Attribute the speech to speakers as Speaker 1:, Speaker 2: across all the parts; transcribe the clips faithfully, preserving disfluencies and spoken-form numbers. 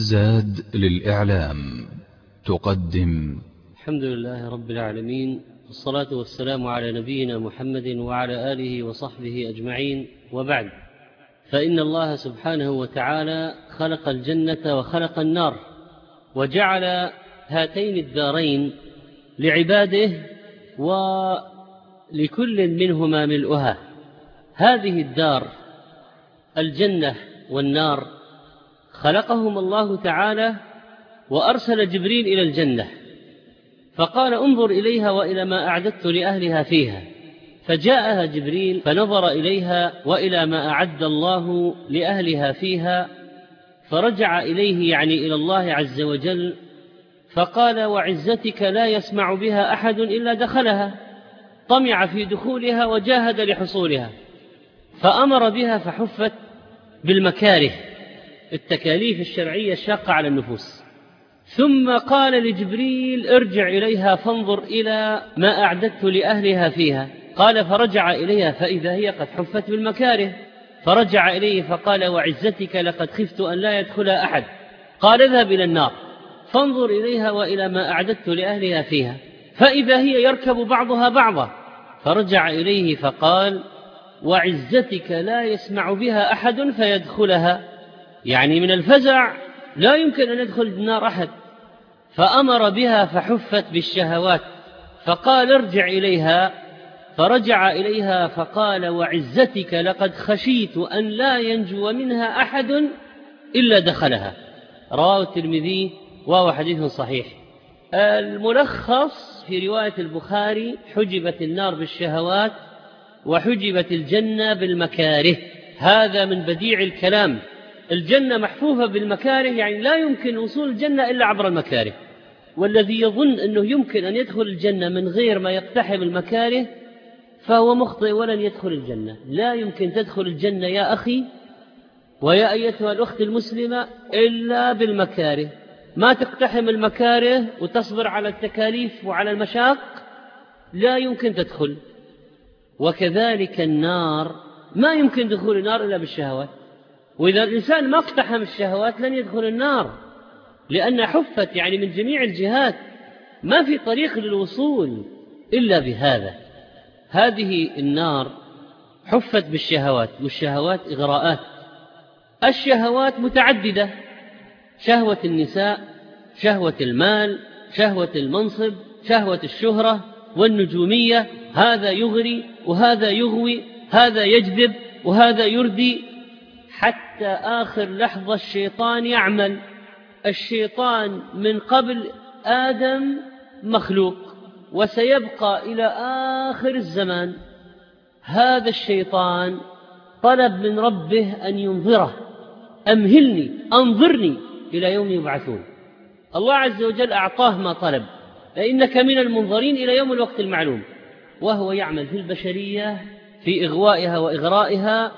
Speaker 1: زاد للإعلام تقدم.
Speaker 2: الحمد لله رب العالمين، والصلاة والسلام على نبينا محمد وعلى آله وصحبه أجمعين، وبعد، فإن الله سبحانه وتعالى خلق الجنة وخلق النار، وجعل هاتين الدارين لعباده ولكل منهما ملؤها. هذه الدار الجنة والنار خلقهم الله تعالى وأرسل جبريل إلى الجنة فقال انظر إليها وإلى ما أعددت لأهلها فيها، فجاءها جبريل فنظر إليها وإلى ما أعد الله لأهلها فيها، فرجع إليه يعني إلى الله عز وجل فقال وعزتك لا يسمع بها أحد إلا دخلها، طمع في دخولها وجاهد لحصولها، فأمر بها فحفت بالمكاره، التكاليف الشرعية الشاقة على النفوس. ثم قال لجبريل ارجع إليها فانظر إلى ما أعددت لأهلها فيها، قال فرجع إليها فإذا هي قد حفت بالمكاره، فرجع إليه فقال وعزتك لقد خفت أن لا يدخلها أحد، قال اذهب إلى النار فانظر إليها وإلى ما أعددت لأهلها فيها، فإذا هي يركب بعضها بعضا، فرجع إليه فقال وعزتك لا يسمع بها أحد فيدخلها، يعني من الفزع لا يمكن أن يدخل النار أحد، فأمر بها فحفت بالشهوات، فقال ارجع إليها، فرجع إليها فقال وعزتك لقد خشيت أن لا ينجو منها أحد إلا دخلها. رواه الترمذي وهو حديث صحيح. الملخص في رواية البخاري حجبت النار بالشهوات وحجبت الجنة بالمكاره. هذا من بديع الكلام، الجنة محفوفة بالمكاره، يعني لا يمكن وصول الجنة إلا عبر المكاره، والذي يظن أنه يمكن أن يدخل الجنة من غير ما يقتحم المكاره فهو مخطئ ولن يدخل الجنة. لا يمكن تدخل الجنة يا أخي ويا أيتها الأخت المسلمة إلا بالمكاره، ما تقتحم المكاره وتصبر على التكاليف وعلى المشاق لا يمكن تدخل. وكذلك النار ما يمكن دخول النار إلا بالشهوات، وإذا الإنسان ما اقتحم الشهوات لن يدخل النار، لأن حفت يعني من جميع الجهات، ما في طريق للوصول إلا بهذا. هذه النار حفت بالشهوات، والشهوات إغراءات، الشهوات متعددة، شهوة النساء، شهوة المال، شهوة المنصب، شهوة الشهرة والنجومية، هذا يغري وهذا يغوي، هذا يجذب وهذا يردي، حتى آخر لحظة الشيطان يعمل. الشيطان من قبل آدم مخلوق وسيبقى إلى آخر الزمان. هذا الشيطان طلب من ربه أن ينظره، أمهلني أنظرني إلى يوم يبعثون. الله عز وجل أعطاه ما طلب، فإنك من المنظرين إلى يوم الوقت المعلوم، وهو يعمل في البشرية في إغوائها وإغرائها،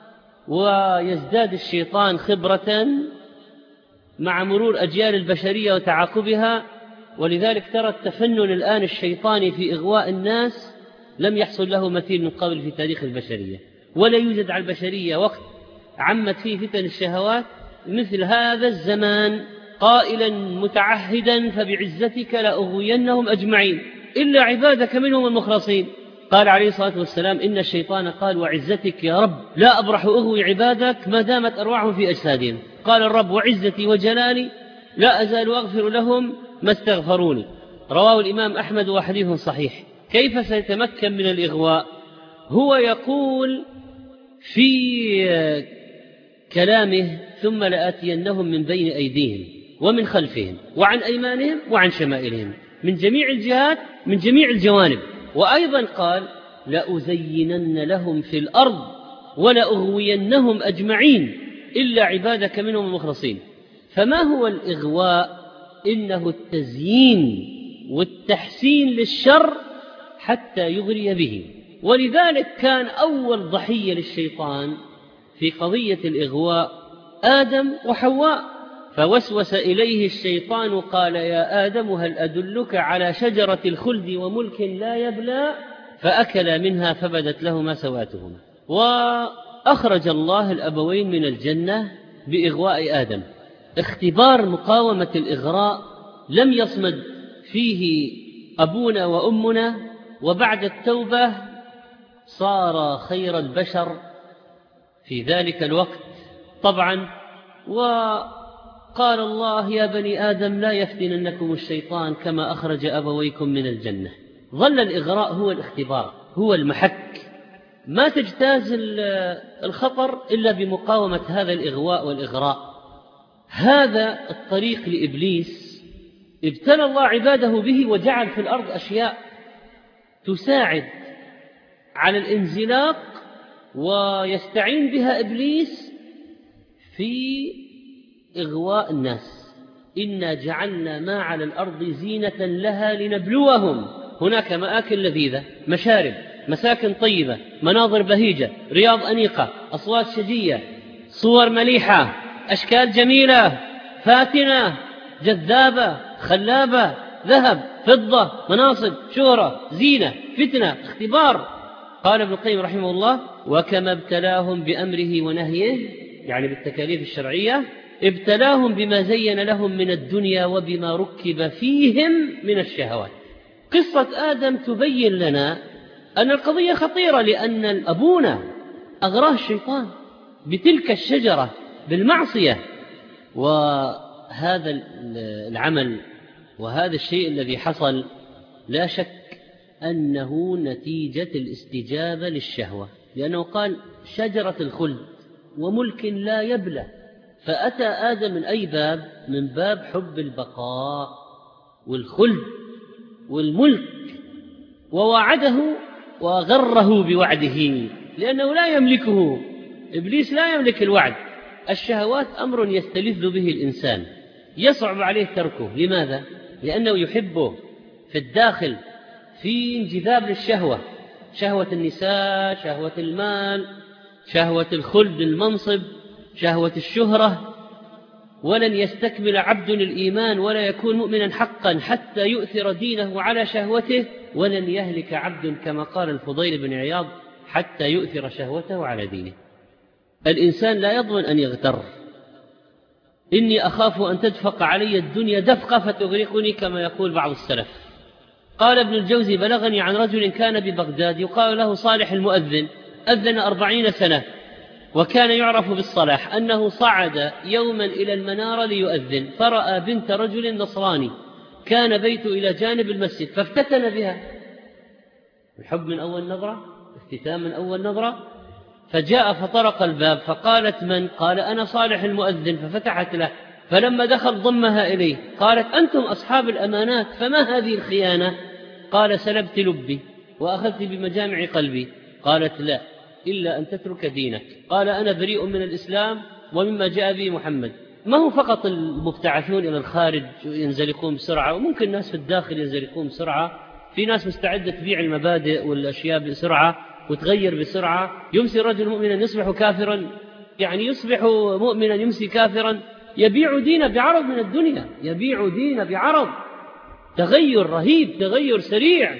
Speaker 2: ويزداد الشيطان خبرة مع مرور أجيال البشرية وتعاقبها. ولذلك ترى التفنن الآن الشيطاني في إغواء الناس لم يحصل له مثيل من قبل في تاريخ البشرية، ولا يوجد على البشرية وقت عمت فيه فتن الشهوات مثل هذا الزمان، قائلا متعهدا فبعزتك لأغوينهم أجمعين إلا عبادك منهم المخلصين. قال عليه الصلاة والسلام إن الشيطان قال وعزتك يا رب لا أبرح أغوي عبادك ما دامت أرواحهم في أجسادهم. قال الرب وعزتي وجلالي لا أزال أغفر لهم ما استغفروني. رواه الإمام أحمد وحديث صحيح. كيف سيتمكن من الإغواء؟ هو يقول في كلامه ثم لآتينهم من بين أيديهم ومن خلفهم وعن أيمانهم وعن شمائلهم، من جميع الجهات من جميع الجوانب. وأيضا قال لأزينن لهم في الأرض ولأغوينهم أجمعين إلا عبادك منهم المخلصين. فما هو الإغواء؟ إنه التزيين والتحسين للشر حتى يغري به. ولذلك كان أول ضحية للشيطان في قضية الإغواء آدم وحواء، فوسوس إليه الشيطان قال يا آدم هل أدلك على شجرة الخلد وملك لا يبلى، فأكلا منها فبدت لهما سواتهما. وأخرج الله الأبوين من الجنة بإغواء آدم، اختبار مقاومة الإغراء لم يصمد فيه أبونا وأمنا، وبعد التوبة صار خير البشر في ذلك الوقت طبعا. وقال الله: يا بني آدم لا يفتننكم الشيطان كما أخرج أبويكم من الجنة. ظل الإغراء هو الاختبار، هو المحك. ما تجتاز الخطر إلا بمقاومة هذا الإغواء والإغراء. هذا الطريق لإبليس ابتلى الله عباده به، وجعل في الأرض أشياء تساعد على الانزلاق، ويستعين بها إبليس في إغواء الناس. إنا جعلنا ما على الأرض زينة لها لنبلوهم. هناك مآكل لذيذة، مشارب، مساكن طيبة، مناظر بهيجة، رياض أنيقة، أصوات شجية، صور مليحة، أشكال جميلة فاتنة جذابة خلابة، ذهب فضة، مناصب شهرة زينة فتنة اختبار. قال ابن القيم رحمه الله: وكما ابتلاهم بأمره ونهيه، يعني بالتكاليف الشرعية، ابتلاهم بما زين لهم من الدنيا وبما ركب فيهم من الشهوات. قصة آدم تبين لنا أن القضية خطيرة، لأن أبونا أغراه الشيطان بتلك الشجرة بالمعصية. وهذا العمل وهذا الشيء الذي حصل لا شك أنه نتيجة الاستجابة للشهوة، لأنه قال: شجرة الخلد وملك لا يبلى. فأتى آدم من أي باب؟ من باب حب البقاء والخلد والملك، ووعده وغره بوعده، لأنه لا يملكه. إبليس لا يملك الوعد. الشهوات أمر يستلذ به الإنسان، يصعب عليه تركه. لماذا؟ لأنه يحبه في الداخل، في انجذاب للشهوة، شهوة النساء، شهوة المال، شهوة الخلد المنصب، شهوة الشهرة. ولن يستكمل عبد الإيمان ولا يكون مؤمنا حقا حتى يؤثر دينه على شهوته، ولن يهلك عبد كما قال الفضيل بن عياض حتى يؤثر شهوته على دينه. الإنسان لا يضمن أن يغتر. إني أخاف أن تدفق علي الدنيا دفقة فتغرقني كما يقول بعض السلف. قال ابن الجوزي: بلغني عن رجل كان ببغداد يقال له صالح المؤذن، أذن أربعين سنة وكان يعرف بالصلاح، أنه صعد يوما إلى المنارة ليؤذن، فرأى بنت رجل نصراني كان بيته إلى جانب المسجد فافتتن بها. الحب من أول نظرة، افتتان من أول نظرة. فجاء فطرق الباب فقالت: من؟ قال: أنا صالح المؤذن. ففتحت له، فلما دخل ضمها إليه. قالت: أنتم أصحاب الأمانات، فما هذه الخيانة؟ قال: سلبت لبي وأخذت بمجامع قلبي. قالت: لا، إلا أن تترك دينك. قال: أنا بريء من الإسلام ومما جاء به محمد. ما هو فقط المبتعثون إلى الخارج ينزلقون بسرعة، وممكن الناس في الداخل ينزلقون بسرعة. في ناس مستعدة تبيع المبادئ والأشياء بسرعة وتغير بسرعة. يمسي رجل مؤمنا يصبح كافرا، يعني يصبح مؤمنا يمسي كافرا، يبيع دينه بعرض من الدنيا، يبيع دينه بعرض. تغير رهيب، تغير سريع.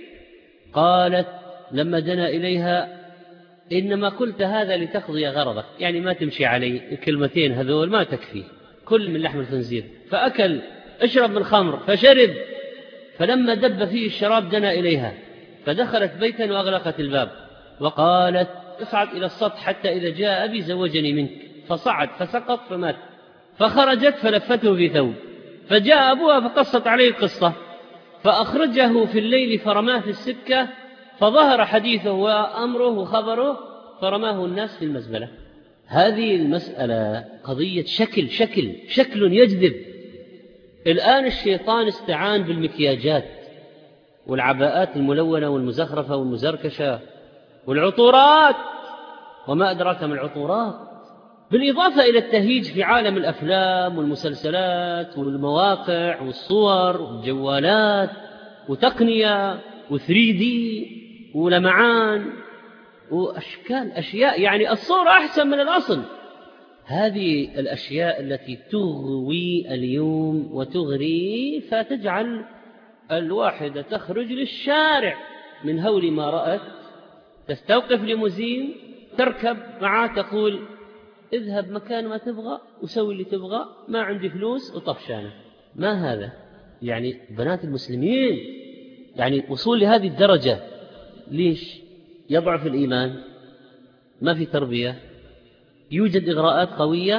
Speaker 2: قالت لما دنا إليها: إنما قلت هذا لتقضي غرضك، يعني ما تمشي علي، الكلمتين هذول ما تكفي، كل من لحم الخنزير. فأكل، اشرب من الخمر، فشرب. فلما دب فيه الشراب دنا إليها، فدخلت بيتا وأغلقت الباب، وقالت: اصعد إلى السطح حتى إذا جاء أبي زوجني منك. فصعد فسقط فمات. فخرجت فلفته في ثوب، فجاء أبوها فقصت عليه القصة، فأخرجه في الليل فرماه في السكة، فظهر حديثه وأمره وخبره فرماه الناس في المزبلة. هذه المسألة قضية شكل شكل شكل يجذب. الآن الشيطان استعان بالمكياجات والعباءات الملونة والمزخرفة والمزركشة والعطورات، وما أدراك ما العطورات، بالإضافة إلى التهيج في عالم الأفلام والمسلسلات والمواقع والصور والجوالات وتقنية وثري دي ولمعان وأشكال أشياء، يعني الصورة أحسن من الأصل. هذه الأشياء التي تغوي اليوم وتغري، فتجعل الواحدة تخرج للشارع من هول ما رأت، تستوقف ليموزين، تركب معه، تقول: اذهب مكان ما تبغى وسوي اللي تبغى، ما عندي فلوس وطفشانة. ما هذا؟ يعني بنات المسلمين يعني وصول لهذه الدرجة ليش؟ يضعف الإيمان، ما في تربية، يوجد إغراءات قوية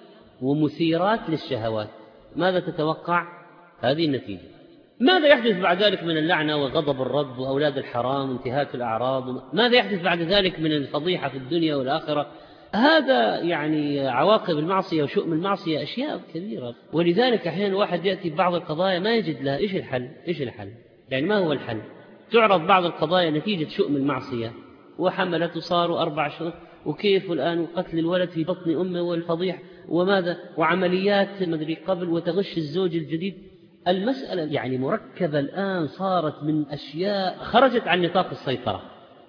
Speaker 2: ومثيرات للشهوات. ماذا تتوقع؟ هذه النتيجة. ماذا يحدث بعد ذلك من اللعنة وغضب الرب وأولاد الحرام وانتهاك الأعراض؟ ماذا يحدث بعد ذلك من الفضيحة في الدنيا والآخرة؟ هذا يعني عواقب المعصية وشؤم المعصية أشياء كثيرة. ولذلك أحيانا واحد يأتي ببعض القضايا ما يجد لها إيش الحل. إيش الحل؟ يعني ما هو الحل؟ تعرض بعض القضايا نتيجة شؤم المعصية، وحملته صاروا أربع شهور، وكيف الآن قتل الولد في بطن أمه والفضيح وماذا وعمليات مدري قبل وتغش الزوج الجديد. المسألة يعني مركبة الآن، صارت من أشياء خرجت عن نطاق السيطرة.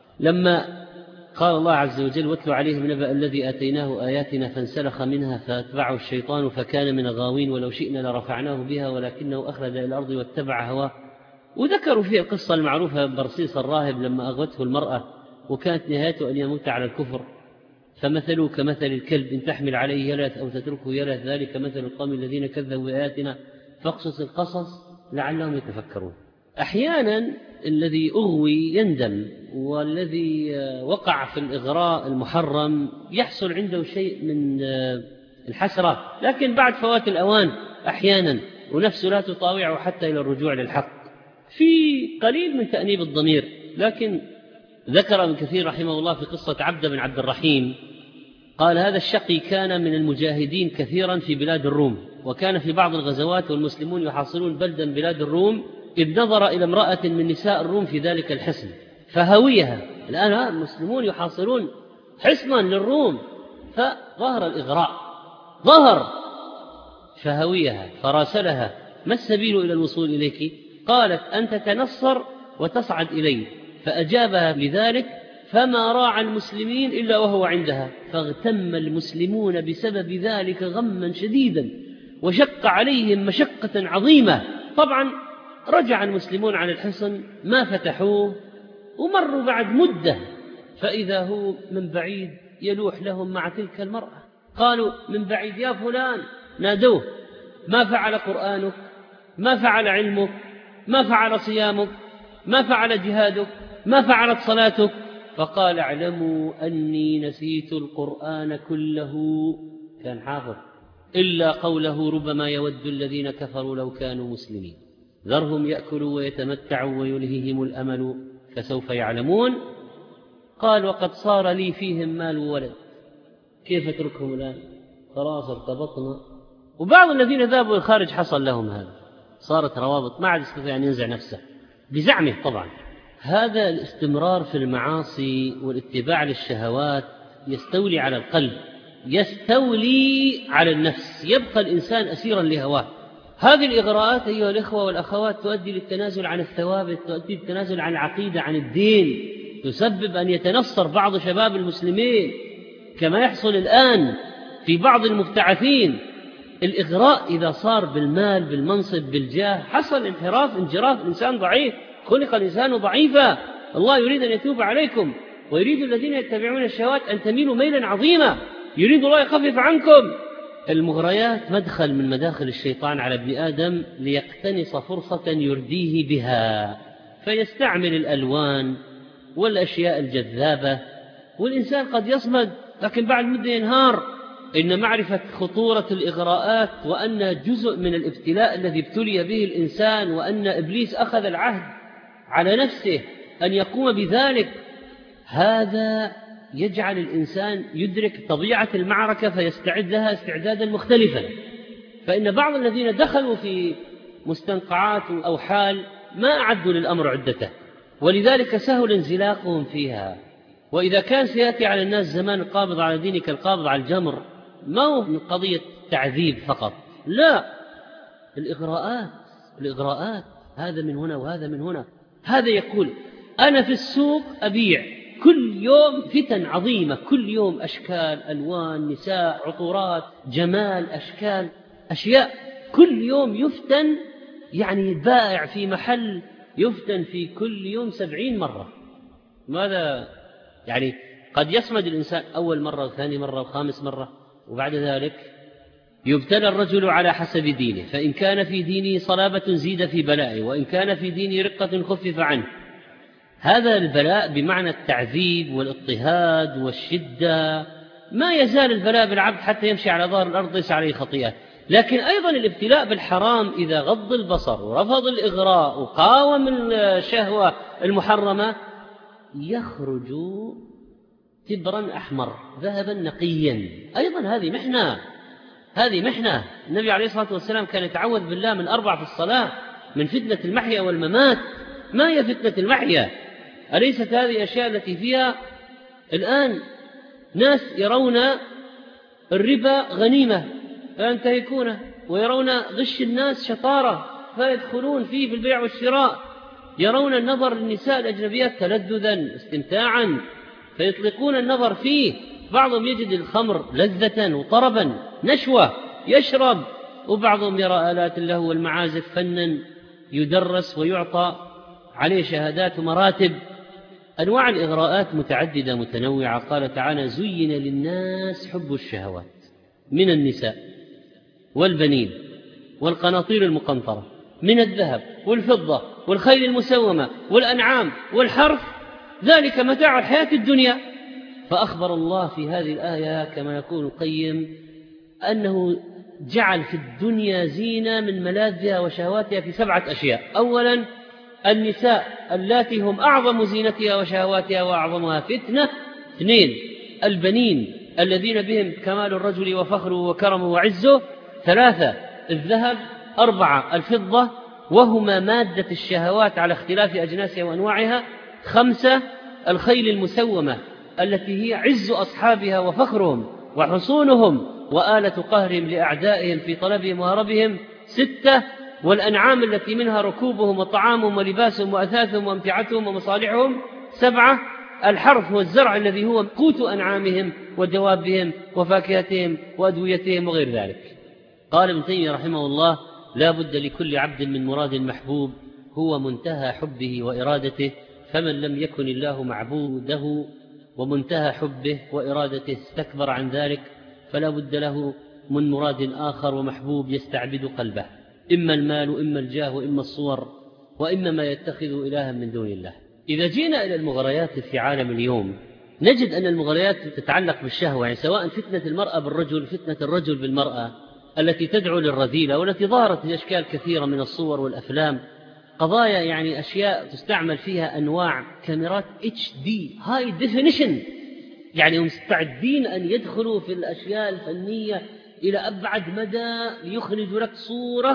Speaker 2: لما قال الله عز وجل واتل عليهم نبأ الذي آتيناه آياتنا فانسلخ منها فاتبعه الشيطان فكان من الغاوين ولو شئنا لرفعناه بها ولكنه أخلد إلى الأرض واتبع هواه. وذكروا فيه القصة المعروفة برصيص الراهب لما أغوته المرأة وكانت نهايته أن يموت على الكفر، فمثله كمثل الكلب إن تحمل عليه يلهث أو تتركه يلهث ذلك مثل القوم الذين كذبوا بآياتنا فاقصص القصص لعلهم يتفكرون. أحيانا الذي أغوي يندم، والذي وقع في الإغراء المحرم يحصل عنده شيء من الحسرة، لكن بعد فوات الأوان أحيانا ونفسه لا تطاوعه حتى إلى الرجوع للحق، في قليل من تأنيب الضمير. لكن ذكر ابن كثير رحمه الله في قصة عبد بن عبد الرحيم قال هذا الشقي كان من المجاهدين كثيرا في بلاد الروم، وكان في بعض الغزوات والمسلمون يحاصرون بلدا بلاد الروم، إذ نظر إلى امرأة من نساء الروم في ذلك الحصن فهويها. الآن المسلمون يحاصرون حصنا للروم، فظهر الإغراء، ظهر فهويها فراسلها ما السبيل إلى الوصول إليك؟ قالت أن تتنصر وتصعد إليه، فأجابها لذلك فما راعى المسلمين إلا وهو عندها، فاغتم المسلمون بسبب ذلك غما شديدا وشق عليهم مشقة عظيمة. طبعا رجع المسلمون عن الحصن ما فتحوه، ومروا بعد مدة فإذا هو من بعيد يلوح لهم مع تلك المرأة. قالوا من بعيد يا فلان، نادوه ما فعل قرآنك، ما فعل علمك، ما فعل صيامك، ما فعل جهادك، ما فعلت صلاتك؟ فقال اعلموا أني نسيت القرآن كله، كان حافظ، إلا قوله ربما يود الذين كفروا لو كانوا مسلمين، ذرهم يأكلوا ويتمتعوا ويلهيهم الأمل فسوف يعلمون. قال وقد صار لي فيهم مال وولد، كيف اتركهم الآن؟ خلاص ارتبطنا. وبعض الذين ذهبوا الخارج حصل لهم هذا، صارت روابط ما عاد يستطيع أن ينزع نفسه بزعمه. طبعا هذا الاستمرار في المعاصي والاتباع للشهوات يستولي على القلب، يستولي على النفس، يبقى الإنسان أسيرا لهواه. هذه الإغراءات أيها الإخوة والأخوات تؤدي للتنازل عن الثوابت، تؤدي للتنازل عن العقيدة، عن الدين، تسبب أن يتنصر بعض شباب المسلمين كما يحصل الآن في بعض المبتعثين. الإغراء إذا صار بالمال بالمنصب بالجاه حصل انحراف انجراف، الإنسان ضعيف، خلق الإنسان ضعيفا. الله يريد أن يتوب عليكم ويريد الذين يتبعون الشهوات أن تميلوا ميلا عظيما، يريد الله يخفف عنكم. المغريات مدخل من مداخل الشيطان على ابن آدم ليقتنص فرصة يرديه بها، فيستعمل الألوان والأشياء الجذابة، والإنسان قد يصمد لكن بعد مدة ينهار. إن معرفة خطورة الإغراءات وأن جزء من الابتلاء الذي ابتلي به الإنسان، وأن إبليس أخذ العهد على نفسه أن يقوم بذلك، هذا يجعل الإنسان يدرك طبيعة المعركة فيستعد لها استعدادا مختلفا. فإن بعض الذين دخلوا في مستنقعات أو حال ما أعدوا للأمر عدته، ولذلك سهل انزلاقهم فيها. وإذا كان سيأتي على الناس زمان القابض على دينك القابض على الجمر، ما هو من قضية تعذيب فقط، لا، الإغراءات الإغراءات هذا من هنا وهذا من هنا. هذا يقول أنا في السوق أبيع، كل يوم فتن عظيمة، كل يوم أشكال، ألوان، نساء، عطورات، جمال، أشكال، أشياء، كل يوم يفتن. يعني البائع في محل يفتن في كل يوم سبعين مرة. ماذا يعني؟ قد يصمد الإنسان أول مرة وثاني مرة وخامس مرة، وبعد ذلك يبتلى الرجل على حسب دينه، فإن كان في دينه صلابة زيد في بلائه، وإن كان في دينه رقة خفف عنه. هذا البلاء بمعنى التعذيب والاضطهاد والشدة، ما يزال البلاء بالعبد حتى يمشي على ظهر الأرض ليس عليه خطيئة. لكن أيضا الابتلاء بالحرام إذا غض البصر ورفض الإغراء وقاوم الشهوة المحرمة يخرج تبرا أحمر ذهبا نقيا. أيضا هذه محنة، هذه محنة. النبي عليه الصلاة والسلام كان يتعوذ بالله من أربع في الصلاة: من فتنة المحيا والممات. ما هي فتنة المحيا؟ أليست هذه أشياء التي فيها الآن ناس يرون الربا غنيمة فينتهكونه، ويرون غش الناس شطارة فيدخلون فيه بالبيع والشراء، يرون النظر للنساء الأجنبيات تلذذا استمتاعا فيطلقون النظر فيه. بعضهم يجد الخمر لذة وطربا نشوة يشرب، وبعضهم يرى آلات اللهو والمعازف فنا يدرس ويعطى عليه شهادات ومراتب. أنواع الإغراءات متعددة متنوعة. قال تعالى: زين للناس حب الشهوات من النساء والبنين والقناطير المقنطرة من الذهب والفضة والخيل المسومة والأنعام والحرث، ذلك متاع الحياة الدنيا. فأخبر الله في هذه الآية كما يقول القيم أنه جعل في الدنيا زينة من ملاذها وشهواتها في سبعة أشياء. أولا النساء اللاتي هم أعظم زينتها وشهواتها وأعظمها فتنة. اثنين البنين الذين بهم كمال الرجل وفخره وكرمه وعزه. ثلاثة الذهب. أربعة الفضة وهما مادة الشهوات على اختلاف أجناسها وأنواعها. خمسة الخيل المسومة التي هي عز أصحابها وفخرهم وحصونهم وآلة قهرهم لأعدائهم في طلبهم وهربهم. ستة والأنعام التي منها ركوبهم وطعامهم ولباسهم وأثاثهم وامتعتهم ومصالحهم. سبعة الحرث والزرع الذي هو قوت أنعامهم ودوابهم وفاكهتهم وأدويتهم وغير ذلك. قال ابن تيمية رحمه الله: لا بد لكل عبد من مراد محبوب هو منتهى حبه وإرادته، فمن لم يكن الله معبوده ومنتهى حبه وإرادته استكبر عن ذلك، فلا بد له من مراد آخر ومحبوب يستعبد قلبه، إما المال إما الجاه وإما الصور وإما ما يتخذ إلها من دون الله. إذا جينا إلى المغريات في عالم اليوم نجد أن المغريات تتعلق بالشهوة، يعني سواء فتنة المرأة بالرجل، فتنة الرجل بالمرأة التي تدعو للرذيلة والتي ظهرت في أشكال كثيرة من الصور والأفلام، قضايا يعني أشياء تستعمل فيها أنواع كاميرات اتش دي هاي ديفينيشن، يعني هم مستعدين أن يدخلوا في الأشياء الفنية إلى أبعد مدى ليخرجوا لك صورة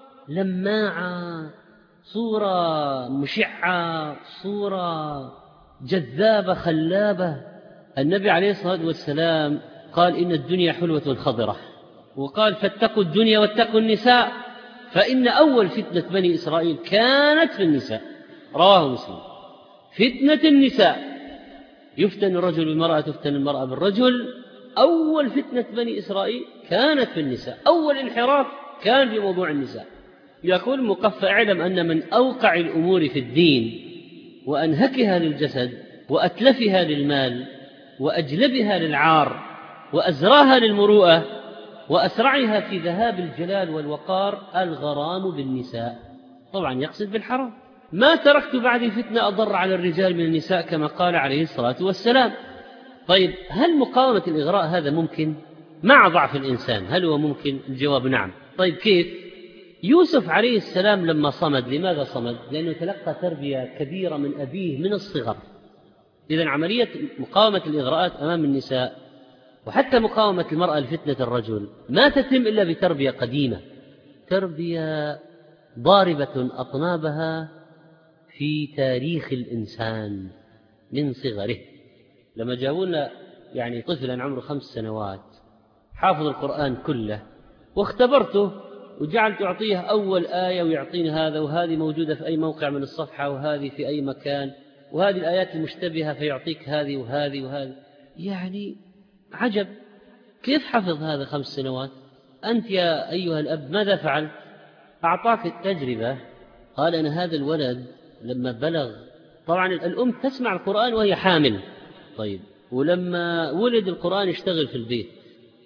Speaker 2: لماعة، صورة مشعة، صورة جذابة خلابة. النبي عليه الصلاة والسلام قال: إن الدنيا حلوة خضرة، وقال: فاتقوا الدنيا واتقوا النساء، فإن أول فتنة بني إسرائيل كانت في النساء. رواه مسلم. فتنة النساء، يفتن الرجل بالمرأة تفتن المرأة بالرجل. أول فتنة بني إسرائيل كانت في النساء، أول انحراف كان في موضوع النساء. يقول مقفى: اعلم أن من أوقع الأمور في الدين وأنهكها للجسد وأتلفها للمال وأجلبها للعار وأزراها للمروءة وأسرعها في ذهاب الجلال والوقار الغرام بالنساء. طبعا يقصد بالحرام. ما تركت بعد فتنة أضر على الرجال من النساء كما قال عليه الصلاة والسلام. طيب، هل مقاومة الإغراء هذا ممكن مع ضعف الإنسان؟ هل هو ممكن؟ الجواب نعم. طيب كيف؟ يوسف عليه السلام لما صمد، لماذا صمد؟ لأنه تلقى تربية كبيرة من أبيه من الصغر. إذن عملية مقاومة الإغراءات أمام النساء وحتى مقاومة المرأة لفتنة الرجل ما تتم إلا بتربية قديمة، تربية ضاربة أطنابها في تاريخ الإنسان من صغره. لما جاءونا يعني طفلا عمره خمس سنوات حافظ القرآن كله، واختبرته وجعلت أعطيه أول آية ويعطيني هذا، وهذه موجودة في أي موقع من الصفحة، وهذه في أي مكان، وهذه الآيات المشتبهة فيعطيك هذه وهذه وهذه. يعني عجب، كيف حفظ هذا خمس سنوات؟ أنت يا أيها الأب ماذا فعلت؟ أعطاك التجربة. قال: أنا هذا الولد لما بلغ، طبعا الأم تسمع القرآن وهي حامل، طيب، ولما ولد القرآن يشتغل في البيت،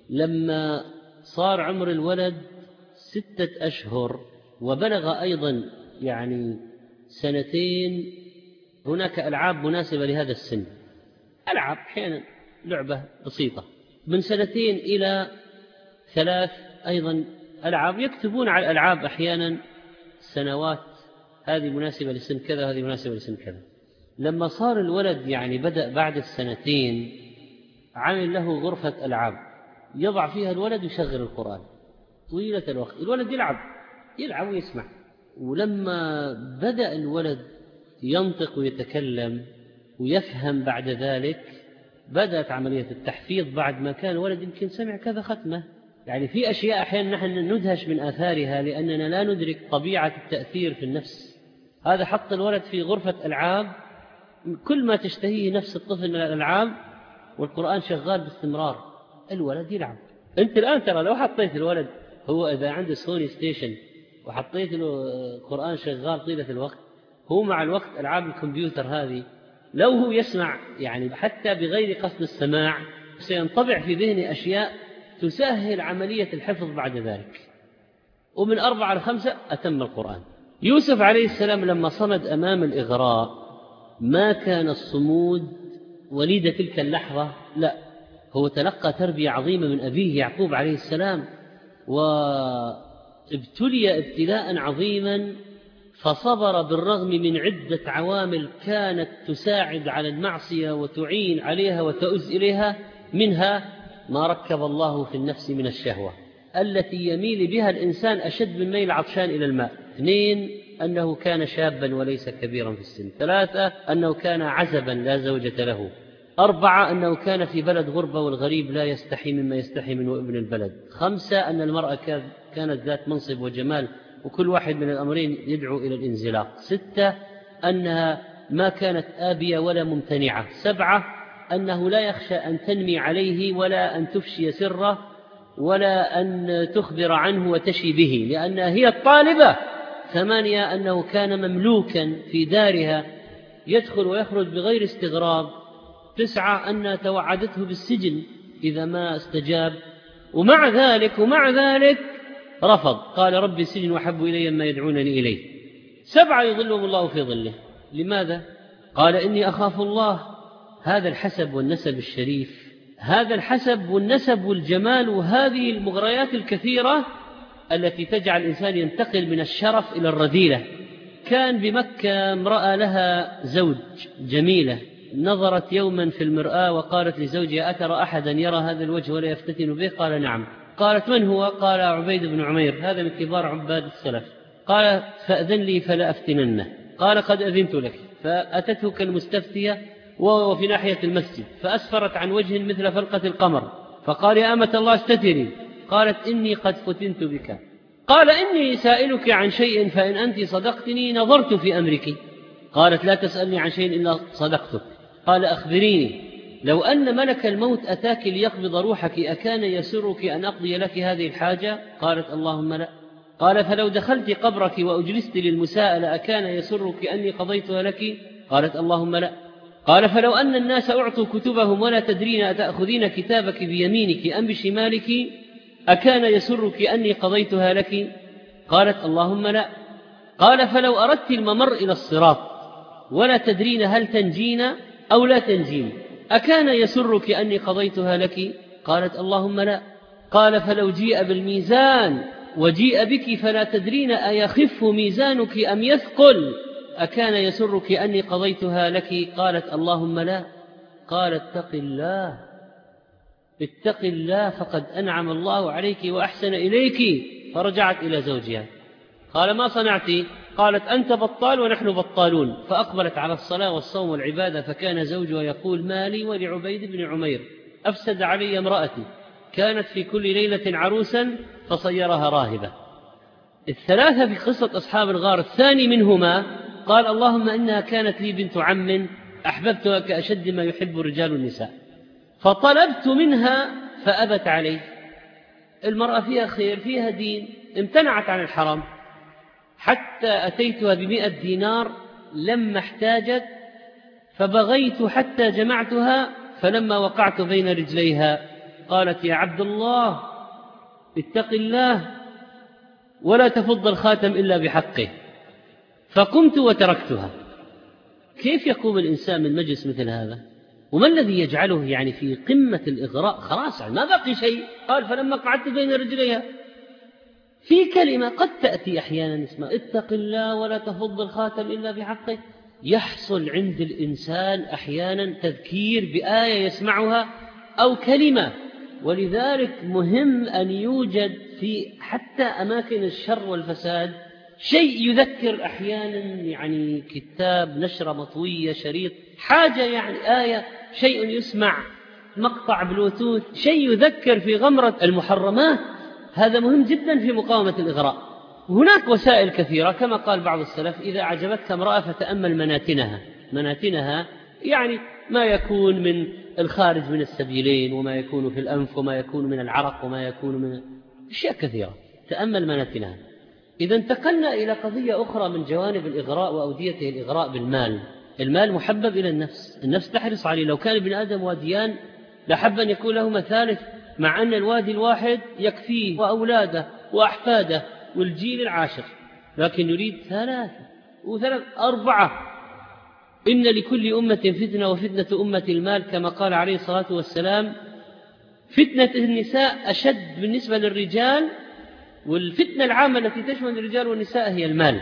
Speaker 2: لما صار عمر الولد ستة أشهر وبلغ أيضا يعني سنتين، هناك ألعاب مناسبة لهذا السن، ألعاب أحيانا لعبة بسيطة. من سنتين إلى ثلاث أيضا ألعاب، يكتبون على الألعاب أحيانا سنوات، هذه مناسبة لسن كذا وهذه مناسبة لسن كذا. لما صار الولد يعني بدأ بعد السنتين، عمل له غرفة ألعاب يضع فيها الولد يشغل القرآن طويلة الوقت، الولد يلعب يلعب ويسمع. ولما بدأ الولد ينطق ويتكلم ويفهم بعد ذلك، بدأت عملية التحفيظ بعد ما كان الولد يمكن سمع كذا ختمة. يعني في أشياء أحيانا نحن ندهش من آثارها لأننا لا ندرك طبيعة التأثير في النفس. هذا حط الولد في غرفة ألعاب، كل ما تشتهيه نفس الطفل من الألعاب والقرآن شغال باستمرار، الولد يلعب. أنت الآن ترى لو حطيت الولد، هو إذا عنده سوني ستيشن وحطيت له قرآن شغال طيلة الوقت، هو مع الوقت ألعاب الكمبيوتر هذه لو هو يسمع يعني حتى بغير قصد السماع، سينطبع في ذهنه أشياء تسهل عملية الحفظ بعد ذلك. ومن أربعة لخمسة أتم القرآن. يوسف عليه السلام لما صمد أمام الإغراء ما كان الصمود وليد تلك اللحظة، لا، هو تلقى تربية عظيمة من أبيه يعقوب عليه السلام، وابتلي ابتلاء عظيما، فصبر بالرغم من عدة عوامل كانت تساعد على المعصية وتعين عليها وتؤز إليها، منها ما ركب الله في النفس من الشهوة التي يميل بها الإنسان أشد من ميل عطشان إلى الماء. اثنين، أنه كان شابا وليس كبيرا في السن. ثلاثة، أنه كان عزبا لا زوجة له. أربعة، أنه كان في بلد غربة والغريب لا يستحي مما يستحي منه ابن البلد. خمسة، أن المرأة كانت ذات منصب وجمال، وكل واحد من الأمرين يدعو إلى الانزلاق. ستة، أنها ما كانت آبية ولا ممتنعة. سبعة، أنه لا يخشى أن تنمي عليه ولا أن تفشي سره ولا أن تخبر عنه وتشي به لأنها هي الطالبة. ثمانية، أنه كان مملوكا في دارها يدخل ويخرج بغير استغراب. تسعة، أنها توعدته بالسجن إذا ما استجاب، ومع ذلك ومع ذلك رفض، قال ربي السجن وحب إلي ما يدعونني إليه. سبعة يظلهم الله في ظله. لماذا؟ قال إني أخاف الله. هذا الحسب والنسب الشريف، هذا الحسب والنسب والجمال، وهذه المغريات الكثيرة التي تجعل الإنسان ينتقل من الشرف إلى الرذيلة. كان بمكة امرأة لها زوج جميلة، نظرت يوما في المرآة وقالت لزوجها أترى أحدا يرى هذا الوجه ولا يفتتن به؟ قال نعم. قالت من هو؟ قال عبيد بن عمير، هذا من كبار عباد السلف. قال فأذن لي فلا أفتننه. قال قد أذنت لك. فأتته كالمستفتية وهو في ناحية المسجد، فأسفرت عن وجه مثل فلقة القمر، فقال يا أمة الله استتري. قالت إني قد فتنت بك. قال إني سائلك عن شيء فإن أنت صدقتني نظرت في أمرك. قالت لا تسألني عن شيء إلا صدقتك. قال أخبريني، لو أن ملك الموت أتاك ليقبض روحك أكان يسرك أن أقضي لك هذه الحاجة؟ قالت اللهم لا. قال فلو دخلت قبرك وأجلست للمساءلة أكان يسرك أني قضيتها لك؟ قالت اللهم لا. قال فلو أن الناس أعطوا كتبهم ولا تدرين أتأخذين كتابك بيمينك أم بشمالك أكان يسرك أني قضيتها لك؟ قالت اللهم لا. قال فلو أردت الممر إلى الصراط ولا تدرين هل تنجين أو لا تنجين أكان يسرك أني قضيتها لك؟ قالت اللهم لا. قال فلو جيء بالميزان وجيء بك فلا تدرين أيخف ميزانك أم يثقل أكان يسرك أني قضيتها لك؟ قالت اللهم لا. قال اتق الله، اتق الله فقد أنعم الله عليك وأحسن إليك. فرجعت إلى زوجها. قال ما صنعتي؟ قالت أنت بطال ونحن بطالون. فأقبلت على الصلاة والصوم والعبادة، فكان زوجها يقول مالي ولعبيد بن عمير أفسد علي امرأتي، كانت في كل ليلة عروسا فصيرها راهبة. الثلاثة في قصة أصحاب الغار، الثاني منهما قال اللهم إنها كانت لي بنت عم أحببتها كأشد ما يحب الرجال النساء، فطلبت منها فأبت عليه. المرأة فيها خير، فيها دين، امتنعت عن الحرام، حتى أتيتها بمئة دينار لما احتاجت، فبغيت حتى جمعتها، فلما وقعت بين رجليها قالت يا عبد الله اتق الله ولا تفض الخاتم إلا بحقه، فقمت وتركتها. كيف يقوم الإنسان من مجلس مثل هذا؟ وما الذي يجعله يعني في قمة الإغراء؟ خلاص ما بقي شيء. قال فلما قعدت بين رجليها، في كلمة قد تأتي أحيانا اسمها اتق الله ولا تفض الخاتم إلا بحقه، يحصل عند الإنسان أحيانا تذكير بآية يسمعها أو كلمة. ولذلك مهم أن يوجد في حتى أماكن الشر والفساد شيء يذكر أحيانا، يعني كتاب، نشرة مطوية، شريط، حاجة يعني آية، شيء يسمع، مقطع بلوتوث، شيء يذكر في غمرة المحرمات. هذا مهم جدا في مقاومة الإغراء. هناك وسائل كثيرة كما قال بعض السلف: إذا أعجبتك امرأة فتأمل مناتنها. مناتنها يعني ما يكون من الخارج من السبيلين، وما يكون في الأنف، وما يكون من العرق، وما يكون من أشياء كثيرة. تأمل مناتنها. إذا انتقلنا إلى قضية أخرى من جوانب الإغراء وأوديته الإغراء بالمال. المال محبب إلى النفس، النفس تحرص عليه. لو كان ابن آدم واديان لحب أن يكون لهما ثالث، مع أن الوادي الواحد يكفيه وأولاده وأحفاده والجيل العاشر، لكن يريد ثلاثة وثلاث أربعة. إن لكل أمة فتنة وفتنة أمة المال، كما قال عليه الصلاة والسلام: فتنة النساء أشد بالنسبة للرجال، والفتنة العامة التي تشمل الرجال والنساء هي المال.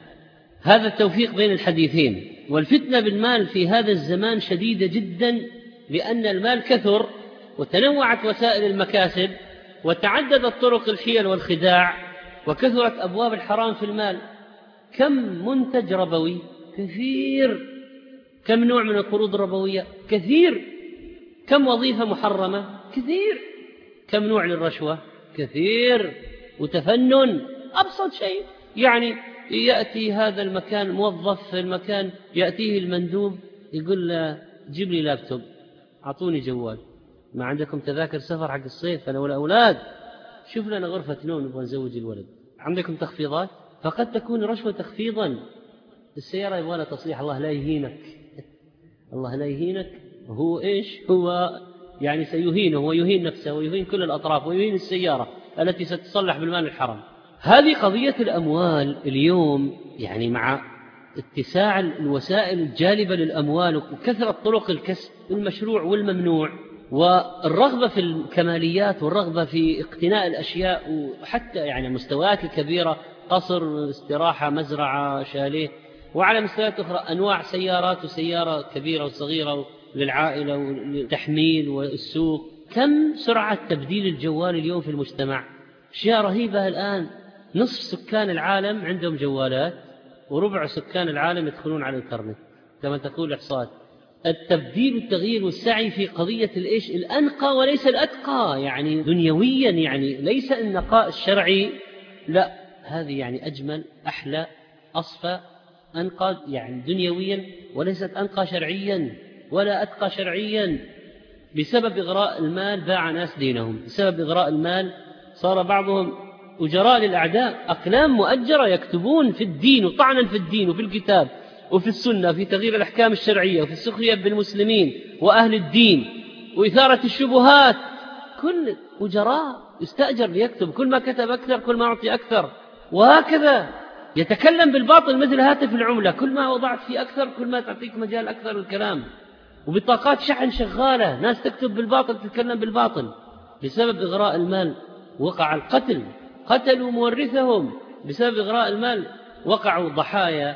Speaker 2: هذا التوفيق بين الحديثين. والفتنة بالمال في هذا الزمان شديدة جدا، لأن المال كثر وتنوعت وسائل المكاسب وتعددت طرق الحيل والخداع وكثرت أبواب الحرام في المال. كم منتج ربوي كثير، كم نوع من القروض الربوية كثير، كم وظيفة محرمة كثير، كم نوع للرشوة كثير، وتفنن أبسط شيء. يعني يأتي هذا المكان موظف في المكان، يأتيه المندوب يقول له جيب لي لابتوب، أعطوني جوال، ما عندكم تذاكر سفر حق الصيف أنا والأولاد، شوف لنا غرفة نوم نبغى نزوج الولد، عندكم تخفيضات؟ فقد تكون رشوة تخفيضا. السيارة يبغى لها تصليح، الله لا يهينك، الله لا يهينك. هو إيش هو؟ يعني سيهينه، هو يهين نفسه ويهين كل الأطراف ويهين السيارة التي ستصلح بالمال الحرام. هذه قضية الأموال اليوم، يعني مع اتساع الوسائل الجالبة للأموال وكثرة طرق الكسب المشروع والممنوع، والرغبة في الكماليات والرغبة في اقتناء الأشياء، وحتى يعني مستويات الكبيرة، قصر، استراحة، مزرعة، شاليه، وعلى مستويات أخرى أنواع سيارات وسيارة كبيرة وصغيرة للعائلة والتحميل والسوق. كم سرعة تبديل الجوال اليوم في المجتمع، أشياء رهيبة. الآن نصف سكان العالم عندهم جوالات، وربع سكان العالم يدخلون على الإنترنت كما تقول الإحصاءات. التبديل والتغيير والسعي في قضية الإيش الأنقى وليس الأتقى، يعني دنيويا، يعني ليس النقاء الشرعي، لا، هذه يعني أجمل، أحلى، أصفى، أنقى يعني دنيويا، وليست أنقى شرعيا ولا أتقى شرعيا. بسبب إغراء المال باع ناس دينهم، بسبب إغراء المال صار بعضهم أجراء للأعداء، أقلام مؤجرة يكتبون في الدين وطعنا في الدين وفي الكتاب وفي السنة، في تغيير الأحكام الشرعية وفي السخرية بالمسلمين وأهل الدين وإثارة الشبهات. كل أجراء يستأجر ليكتب، كل ما كتب أكثر كل ما أعطي أكثر، وهكذا يتكلم بالباطل مثل هاتف العملة، كل ما وضعت فيه أكثر كل ما تعطيك مجال أكثر للكلام. وبطاقات شحن شغالة، ناس تكتب بالباطل تتكلم بالباطل. بسبب إغراء المال وقع القتل، قتلوا مورثهم. بسبب إغراء المال وقعوا ضحايا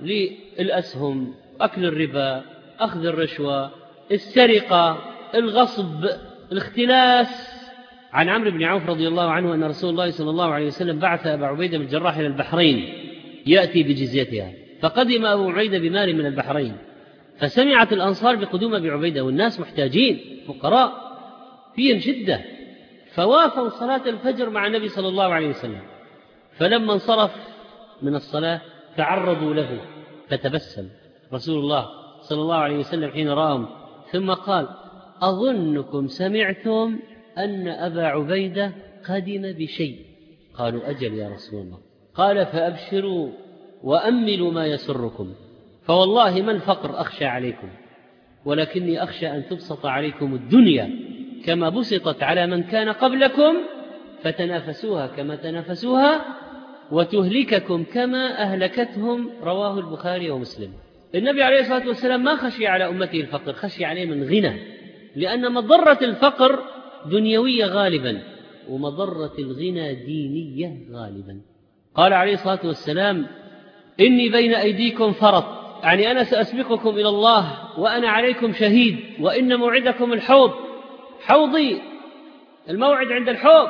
Speaker 2: للأسهم، أكل الربا، أخذ الرشوة، السرقة، الغصب، الاختلاس. عن عمرو بن عوف رضي الله عنه أن رسول الله صلى الله عليه وسلم بعث أبا عبيدة بن الجراح إلى البحرين يأتي بجزيتها، فقدم أبو عبيدة بمال من البحرين، فسمعت الأنصار بقدوم أبي عبيدة والناس محتاجين فقراء فيهم شدة، فوافوا صلاة الفجر مع النبي صلى الله عليه وسلم. فلما انصرف من الصلاة تعرضوا له فتبسم رسول الله صلى الله عليه وسلم حين رأهم، ثم قال: أظنكم سمعتم أن أبا عبيدة قدم بشيء. قالوا: أجل يا رسول الله. قال: فأبشروا وأملوا ما يسركم، فوالله ما الفقر أخشى عليكم، ولكني أخشى أن تبسط عليكم الدنيا كما بسطت على من كان قبلكم فتنافسوها كما تنافسوها وتهلككم كما أهلكتهم. رواه البخاري ومسلم. النبي عليه الصلاة والسلام ما خشي على أمته الفقر، خشي عليه من غنى، لأن مضرة الفقر دنيوية غالبا ومضرة الغنى دينية غالبا. قال عليه الصلاة والسلام: إني بين أيديكم فرط، يعني أنا سأسبقكم إلى الله وأنا عليكم شهيد، وإن موعدكم الحوض، حوضي الموعد عند الحوض،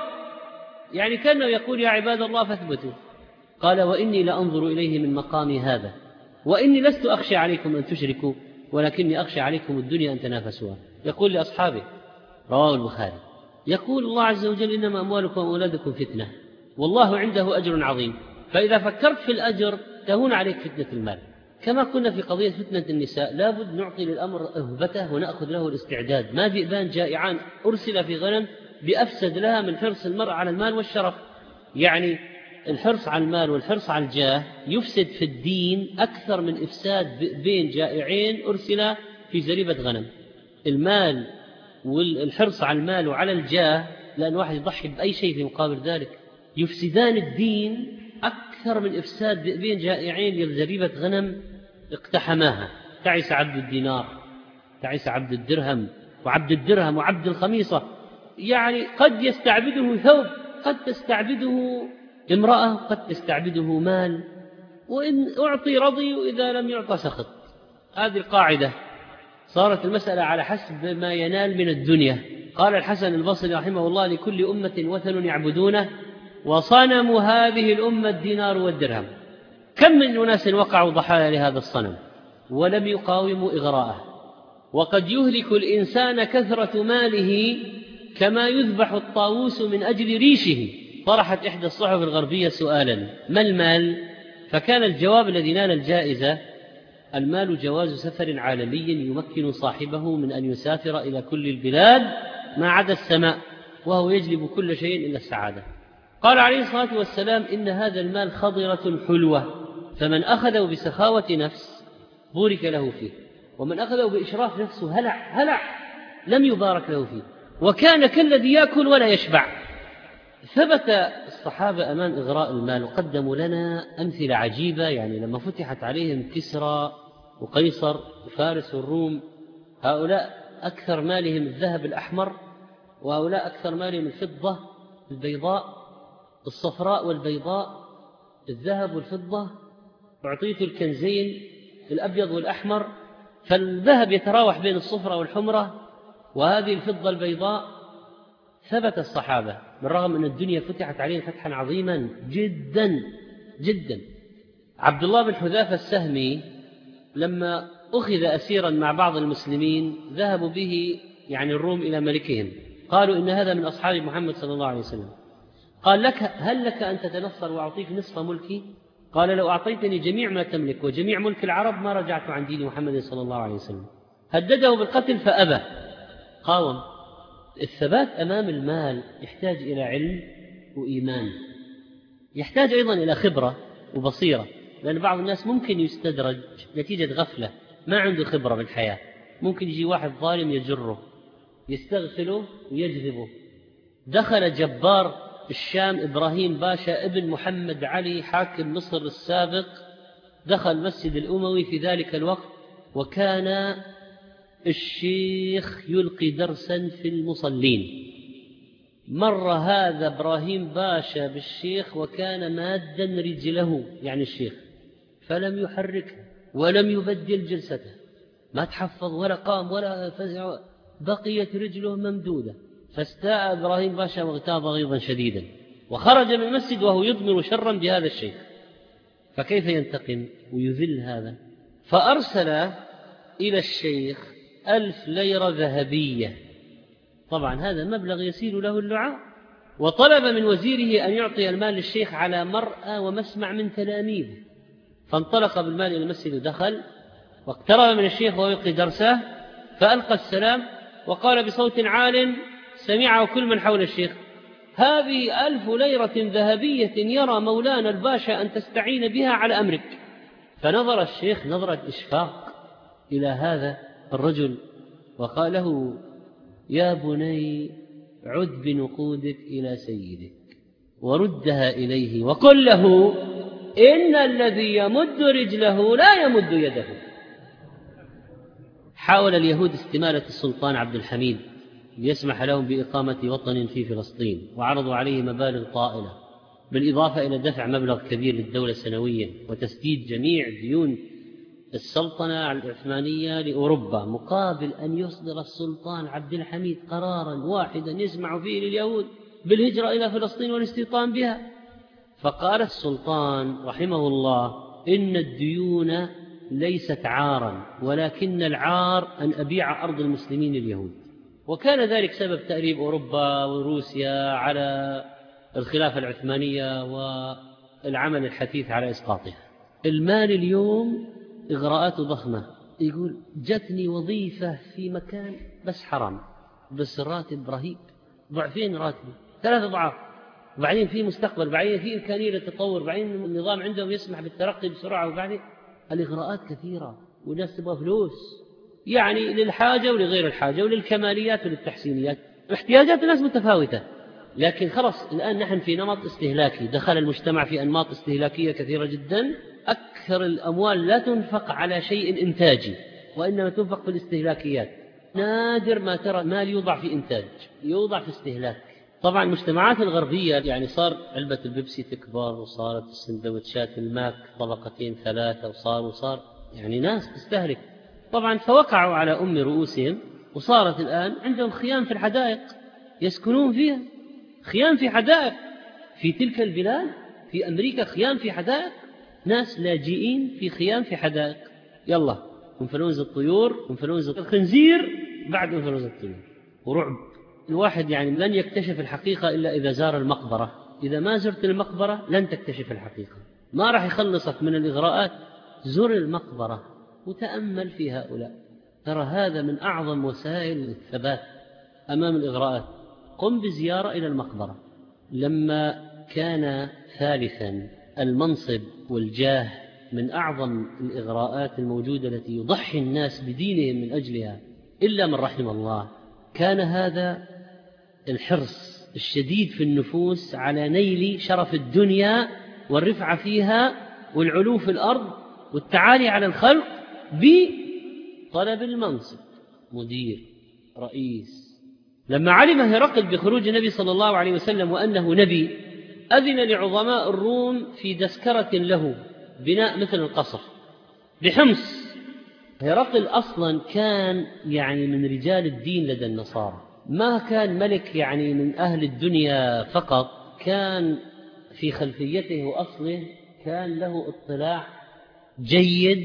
Speaker 2: يعني كأنه يقول يا عباد الله فاثبتوا. قال: وإني لأنظر إليه من مقامي هذا، وإني لست أخشى عليكم أن تشركوا، ولكني أخشى عليكم الدنيا أن تنافسوها. يقول لأصحابه، رواه البخاري، يقول الله عز وجل: إنما أموالكم وأولادكم فتنة والله عنده أجر عظيم. فإذا فكرت في الأجر تهون عليك فتنة المال. كما كنا في قضية فتنة النساء، لابد نعطي للأمر أهبته ونأخذ له الاستعداد. ما ذئبان جائعان أرسل في غنم بأفسد لها من حرص المرء على المال والشرف. يعني الحرص على المال والحرص على الجاه يفسد في الدين أكثر من إفساد ذئبين جائعين أرسل في زريبة غنم. المال والحرص على المال وعلى الجاه، لأن واحد يضحي بأي شيء في مقابل ذلك، يفسدان الدين أكثر من إفساد ذئبين جائعين لزريبة غنم اقتحماها. تعس عبد الدينار، تعس عبد الدرهم، وعبد الدرهم وعبد الخميصة. يعني قد يستعبده ثوب، قد تستعبده امرأة، قد تستعبده مال، وإن أعطي رضي وإذا لم يعطى سخط. هذه القاعدة. صارت المسألة على حسب ما ينال من الدنيا. قال الحسن البصري رحمه الله: لكل أمة وثن يعبدونه، وصنم هذه الأمة الدينار والدرهم. كم من أناس وقعوا ضحايا لهذا الصنم ولم يقاوموا إغراءه. وقد يهلك الإنسان كثرة ماله كما يذبح الطاووس من أجل ريشه. طرحت إحدى الصحف الغربية سؤالا: ما المال؟ فكان الجواب الذي نال الجائزة: المال جواز سفر عالمي يمكن صاحبه من أن يسافر إلى كل البلاد ما عدا السماء، وهو يجلب كل شيء إلا السعادة. قال عليه الصلاة والسلام: إن هذا المال خضرة حلوة، فمن أخذه بسخاوة نفس بورك له فيه، ومن أخذه بإشراف نفسه هلع هلع لم يبارك له فيه، وكان كالذي يأكل ولا يشبع. ثبت الصحابة أمام إغراء المال وقدموا لنا أمثلة عجيبة. يعني لما فتحت عليهم كسرى وقيصر وفارس والروم، هؤلاء أكثر مالهم الذهب الأحمر، وهؤلاء أكثر مالهم الفضة البيضاء، الصفراء والبيضاء، الذهب والفضة. أعطيت الكنزين الأبيض والأحمر، فالذهب يتراوح بين الصفرة والحمرة، وهذه الفضة البيضاء. ثبت الصحابة بالرغم أن الدنيا فتحت عليهم فتحا عظيما جدا جدا. عبد الله بن حذافة السهمي لما أخذ أسيرا مع بعض المسلمين ذهبوا به يعني الروم إلى ملكهم، قالوا إن هذا من أصحاب محمد صلى الله عليه وسلم. قال: لك هل لك أن تتنصر وأعطيك نصف ملكي؟ قال: لو أعطيتني جميع ما تملك وجميع ملك العرب ما رجعت عن دين محمد صلى الله عليه وسلم. هدده بالقتل فأبى، قاوم. الثبات أمام المال يحتاج إلى علم وإيمان، يحتاج أيضا إلى خبرة وبصيرة، لأن بعض الناس ممكن يستدرج نتيجة غفلة، ما عنده خبرة بالحياة. ممكن يجي واحد ظالم يجره يستغفله ويجذبه. دخل جبار الشام إبراهيم باشا ابن محمد علي حاكم مصر السابق، دخل مسجد الأموي في ذلك الوقت، وكان الشيخ يلقي درسا في المصلين. مر هذا إبراهيم باشا بالشيخ وكان مادا رجله، يعني الشيخ، فلم يحركه ولم يبدل جلسته، ما تحفظ ولا قام ولا فزع، بقيت رجله ممدودة. فاستاء إبراهيم باشا واغتاظ غيظا شديدا، وخرج من المسجد وهو يضمر شرا بهذا الشيخ. فكيف ينتقم ويذل هذا؟ فأرسل إلى الشيخ ألف ليرة ذهبية، طبعا هذا مبلغ يسير له اللعاء، وطلب من وزيره أن يعطي المال للشيخ على مرأى ومسمع من تلاميذه. فانطلق بالمال إلى المسجد ودخل، واقترب من الشيخ وهو يلقي درسه، فألقى السلام وقال بصوت عال سمعه كل من حول الشيخ: هذه ألف ليرة ذهبية يرى مولانا الباشا أن تستعين بها على أمرك. فنظر الشيخ نظرة إشفاق إلى هذا الرجل وقال له: يا بني عد بنقودك إلى سيدك وردها إليه وقل له إن الذي يمد رجله لا يمد يده. حاول اليهود استمالة السلطان عبد الحميد ليسمح لهم بإقامة وطن في فلسطين، وعرضوا عليه مبالغ طائلة، بالإضافة إلى دفع مبلغ كبير للدولة سنويا وتسديد جميع ديون السلطنة العثمانية لأوروبا، مقابل أن يصدر السلطان عبد الحميد قرارا واحدا يسمح فيه لليهود بالهجرة إلى فلسطين والاستيطان بها. فقال السلطان رحمه الله إن الديون ليست عارا، ولكن العار أن أبيع أرض المسلمين اليهود. وكان ذلك سبب تأريب أوروبا وروسيا على الخلافة العثمانية والعمل الحثيث على إسقاطها. المال اليوم إغراءاته ضخمة، يقول جتني وظيفة في مكان بس حرام بس راتب رهيب، ضعفين راتبي، ثلاثة ضعاف، وبعدين في مستقبل، بعدين في إمكانية للتطور، بعدين النظام عندهم يسمح بالترقي بسرعة، وبعدين الإغراءات كثيرة والناس تبغى فلوس، يعني للحاجة ولغير الحاجة وللكماليات وللتحسينيات. احتياجات الناس متفاوتة، لكن خلاص الآن نحن في نمط استهلاكي، دخل المجتمع في أنماط استهلاكية كثيرة جدا. أكثر الأموال لا تنفق على شيء إنتاجي وإنما تنفق في الاستهلاكيات. نادر ما ترى مال يوضع في إنتاج، يوضع في استهلاك. طبعا المجتمعات الغربية يعني صار علبة البيبسي تكبر، وصارت السندوتشات الماك طبقتين ثلاثة، وصار وصار يعني ناس تستهلك. طبعا فوقعوا على أم رؤوسهم، وصارت الآن عندهم خيام في الحدائق يسكنون فيها، خيام في حدائق في تلك البلاد، في أمريكا خيام في حدائق، ناس لاجئين في خيام في حدائق. يلا انفلونزا الطيور، انفلونزا الخنزير، بعد انفلونزا الطيور، ورعب. الواحد يعني لن يكتشف الحقيقة إلا إذا زار المقبرة. إذا ما زرت المقبرة لن تكتشف الحقيقة، ما راح يخلصك من الإغراءات. زر المقبرة وتأمل في هؤلاء، ترى هذا من أعظم وسائل الثبات أمام الإغراءات. قم بزيارة إلى المقبرة. لما كان ثالثا المنصب والجاه من أعظم الإغراءات الموجودة التي يضحي الناس بدينهم من أجلها إلا من رحم الله، كان هذا الحرص الشديد في النفوس على نيل شرف الدنيا والرفعة فيها والعلو في الأرض والتعالي على الخلق بطلب المنصب، مدير، رئيس. لما علم هرقل بخروج النبي صلى الله عليه وسلم وأنه نبي، أذن لعظماء الروم في تذكرة له بناء مثل القصر بحمص. هرقل أصلا كان يعني من رجال الدين لدى النصارى، ما كان ملك يعني من أهل الدنيا فقط، كان في خلفيته وأصله كان له اطلاع جيد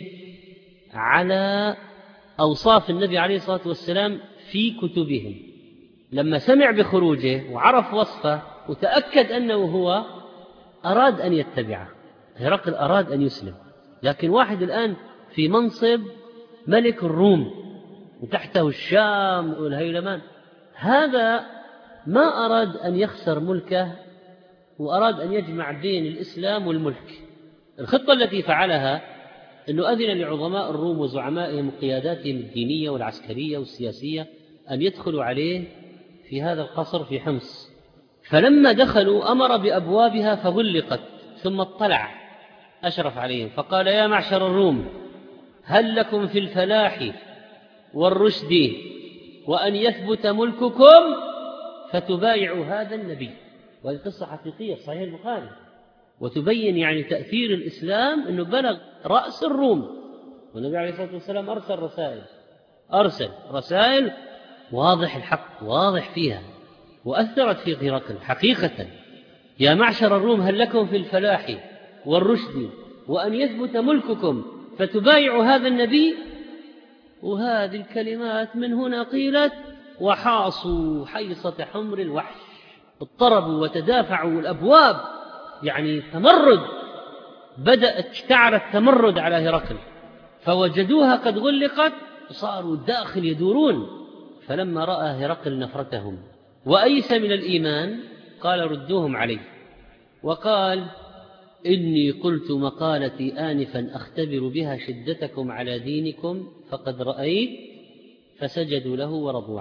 Speaker 2: على أوصاف النبي عليه الصلاة والسلام في كتبهم. لما سمع بخروجه وعرف وصفه وتأكد أنه هو، أراد أن يتبعه. هرقل أراد أن يسلم، لكن واحد الآن في منصب ملك الروم وتحته الشام والهيلمان، هذا ما أراد أن يخسر ملكه، وأراد أن يجمع بين الإسلام والملك. الخطة التي فعلها أنه أذن لعظماء الروم وزعمائهم وقياداتهم الدينية والعسكرية والسياسية أن يدخلوا عليه في هذا القصر في حمص. فلما دخلوا أمر بأبوابها فغلقت، ثم اطلع أشرف عليهم فقال: يا معشر الروم، هل لكم في الفلاح والرشد وأن يثبت ملككم فتبايعوا هذا النبي؟ وهذه قصة حقيقية في صحيح البخاري، وتبين يعني تأثير الإسلام أنه بلغ رأس الروم. والنبي عليه الصلاة والسلام أرسل رسائل أرسل رسائل واضح الحق، واضح فيها، وأثرت في هرقل حقيقة. يا معشر الروم، هل لكم في الفلاح والرشد وأن يثبت ملككم فتبايعوا هذا النبي؟ وهذه الكلمات من هنا قيلت وحاصوا حيصة حمر الوحش، اضطربوا وتدافعوا الأبواب، يعني تمرد، بدأت اشتعل التمرد على هرقل، فوجدوها قد غلقت وصاروا داخل يدورون. فلما رأى هرقل نفرتهم وأيس من الإيمان قال: ردوهم علي. وقال: إني قلت مقالتي آنفا أختبر بها شدتكم على دينكم فقد رأيت. فسجدوا له ورضوا عنه.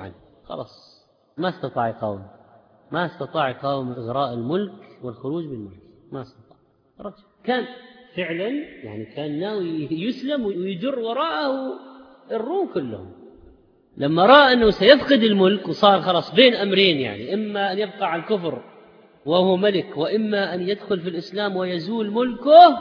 Speaker 2: خلاص ما استطاع قوم ما استطاع قوم إغراء الملك والخروج بالملك، ما استطاع. رجل كان فعلا يعني كان ناوي يسلم ويجر وراءه الروم كلهم. لما رأى أنه سيفقد الملك وصار خلاص بين أمرين، يعني إما أن يبقى على الكفر وهو ملك، وإما أن يدخل في الإسلام ويزول ملكه،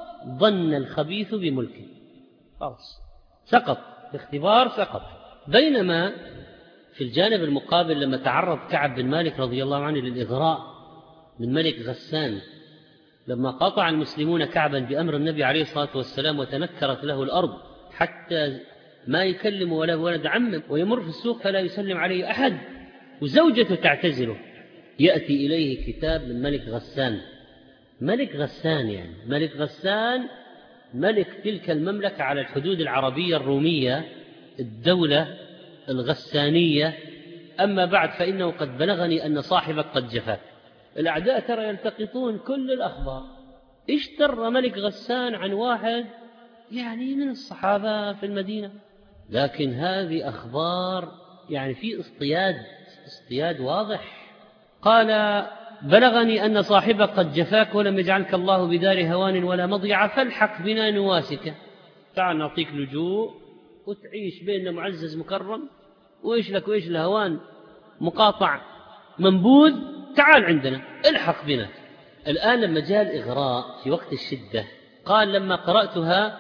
Speaker 2: ظن الخبيث بملكه، خلاص سقط باختبار، سقط. بينما في الجانب المقابل لما تعرض كعب بن مالك رضي الله عنه للإغراء من ملك غسان، لما قاطع المسلمون كعبا بأمر النبي عليه الصلاة والسلام وتنكرت له الأرض حتى ما يكلم ولا ولد عمه، ويمر في السوق فلا يسلم عليه أحد، وزوجته تعتزله، يأتي إليه كتاب من ملك غسان. ملك غسان يعني ملك غسان ملك تلك المملكة على الحدود العربية الرومية، الدولة الغسانية. أما بعد فإنه قد بلغني أن صاحبك قد جفاك. الأعداء ترى يلتقطون كل الأخبار. اشتر ملك غسان عن واحد يعني من الصحابة في المدينة، لكن هذه أخبار يعني في اصطياد اصطياد واضح. قال بلغني أن صاحبك قد جفاك ولم يجعلك الله بدار هوان ولا مضيعة، فالحق بنا نواسك، تعال نعطيك لجوء وتعيش بيننا معزز مكرم، وإيش لك وإيش لهوان مقاطع منبوذ، تعال عندنا الحق بنا. الآن لما جاء الإغراء في وقت الشدة قال لما قرأتها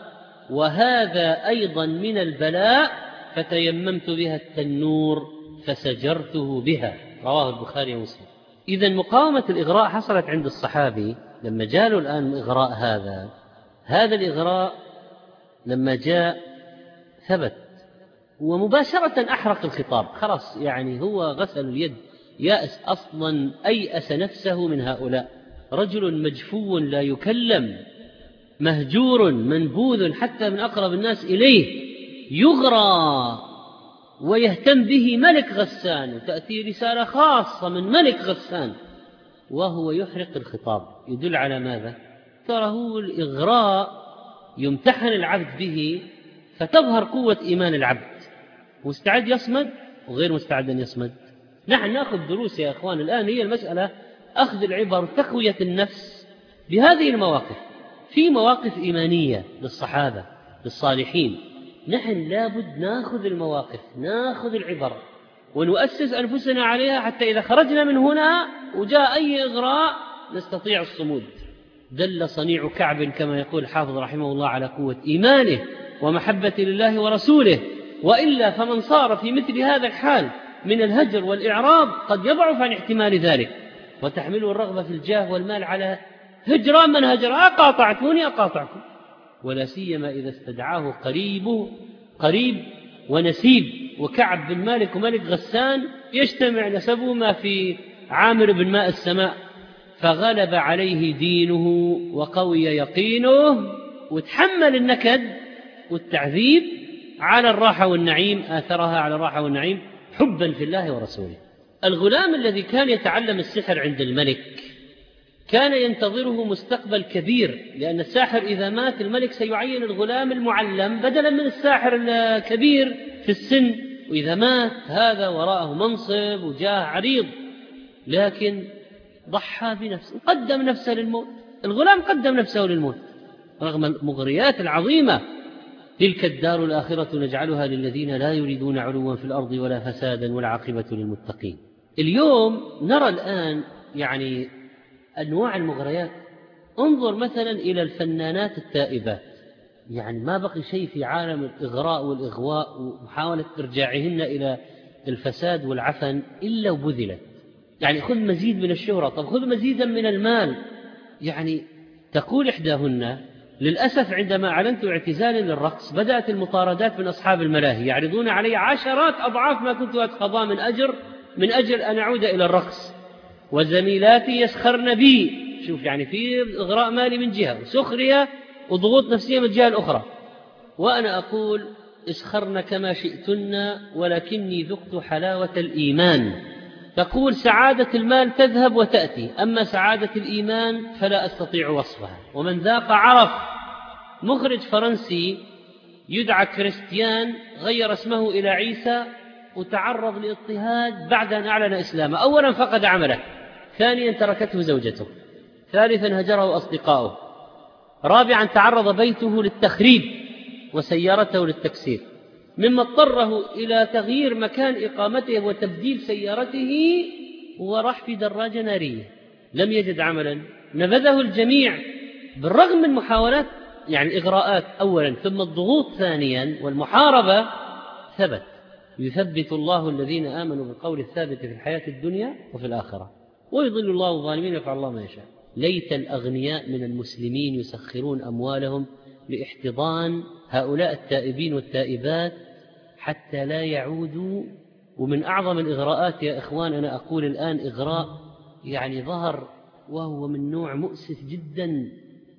Speaker 2: وهذا أيضا من البلاء فتيممت بها التنور فسجرته بها، رواه البخاري ومسلم. إذن مقاومة الإغراء حصلت عند الصحابي لما جاء الآن إغراء هذا هذا الإغراء لما جاء ثبت ومباشرة أحرق الخطاب، خلاص يعني هو غسل اليد، يأس أصلا، أيأس نفسه من هؤلاء. رجل مجفو لا يكلم، مهجور منبوذ حتى من أقرب الناس إليه، يغرى ويهتم به ملك غسان، وتأتي رسالة خاصة من ملك غسان وهو يحرق الخطاب. يدل على ماذا؟ ترى الإغراء يمتحن العبد به فتظهر قوة إيمان العبد، مستعد يصمد وغير مستعد أن يصمد. نحن نأخذ دروس يا أخوان. الآن هي المسألة أخذ العبر، تقوية النفس بهذه المواقف. في مواقف إيمانية للصحابة للصالحين، نحن لابد نأخذ المواقف، نأخذ العبر ونؤسس أنفسنا عليها، حتى إذا خرجنا من هنا وجاء أي إغراء نستطيع الصمود. دل صنيع كعب كما يقول حافظ رحمه الله على قوة إيمانه ومحبة لله ورسوله، وإلا فمن صار في مثل هذا الحال من الهجر والإعراض قد يضعف عن احتمال ذلك، وتحمله الرغبة في الجاه والمال على هجران من هجر، أقاطعتوني أقاطعكم، ولا سيما إذا استدعاه قريبه قريب ونسيب. وكعب بن مالك وملك غسان يجتمع نسبهما في عامر بن ماء السماء، فغلب عليه دينه وقوي يقينه، وتحمل النكد والتعذيب على الراحة والنعيم، آثرها على الراحة والنعيم حبا في الله ورسوله. الغلام الذي كان يتعلم السحر عند الملك كان ينتظره مستقبل كبير، لأن الساحر إذا مات الملك سيعين الغلام المعلم بدلا من الساحر الكبير في السن، وإذا مات هذا وراءه منصب وجاه عريض، لكن ضحى بنفسه، قدم نفسه للموت. الغلام قدم نفسه للموت رغم المغريات العظيمة. تلك الدار الآخرة نجعلها للذين لا يريدون علوا في الأرض ولا فسادا والعاقبة للمتقين. اليوم نرى الآن يعني أنواع المغريات. انظر مثلا إلى الفنانات التائبات، يعني ما بقي شيء في عالم الإغراء والإغواء ومحاولة إرجاعهن إلى الفساد والعفن إلا وبذلت. يعني خذ مزيد من الشهرة، طب خذ مزيدا من المال. يعني تقول إحداهن للأسف عندما أعلنت اعتزالي للرقص بدأت المطاردات من أصحاب الملاهي يعرضون علي عشرات أضعاف ما كنت أتقاضى من أجر من أجل أن أعود إلى الرقص، وزميلاتي يسخرن بي. شوف يعني في إغراء مالي من جهة وسخرية وضغوط نفسية من الجهة الأخرى، وأنا أقول اسخرن كما شئتن ولكني ذقت حلاوة الإيمان. تقول سعادة المال تذهب وتأتي، أما سعادة الإيمان فلا أستطيع وصفها، ومن ذاق عرف. مخرج فرنسي يدعى كريستيان غير اسمه إلى عيسى وتعرض لاضطهاد بعد أن أعلن إسلامه. أولا فقد عمله، ثانيا تركته زوجته، ثالثا هجره أصدقاؤه، رابعا تعرض بيته للتخريب وسيارته للتكسير، مما اضطره إلى تغيير مكان إقامته وتبديل سيارته وراح في دراجة نارية. لم يجد عملا، نبذه الجميع بالرغم من محاولات يعني إغراءات أولا ثم الضغوط ثانيا والمحاربة. ثبت. يثبت الله الذين آمنوا بالقول الثابت في الحياة الدنيا وفي الآخرة ويضل الله الظالمين ويفعل الله ما يشاء. ليت الأغنياء من المسلمين يسخرون أموالهم لاحتضان هؤلاء التائبين والتائبات حتى لا يعودوا. ومن أعظم الإغراءات يا إخوان، أنا أقول الآن إغراء يعني ظهر وهو من نوع مؤسف جدا،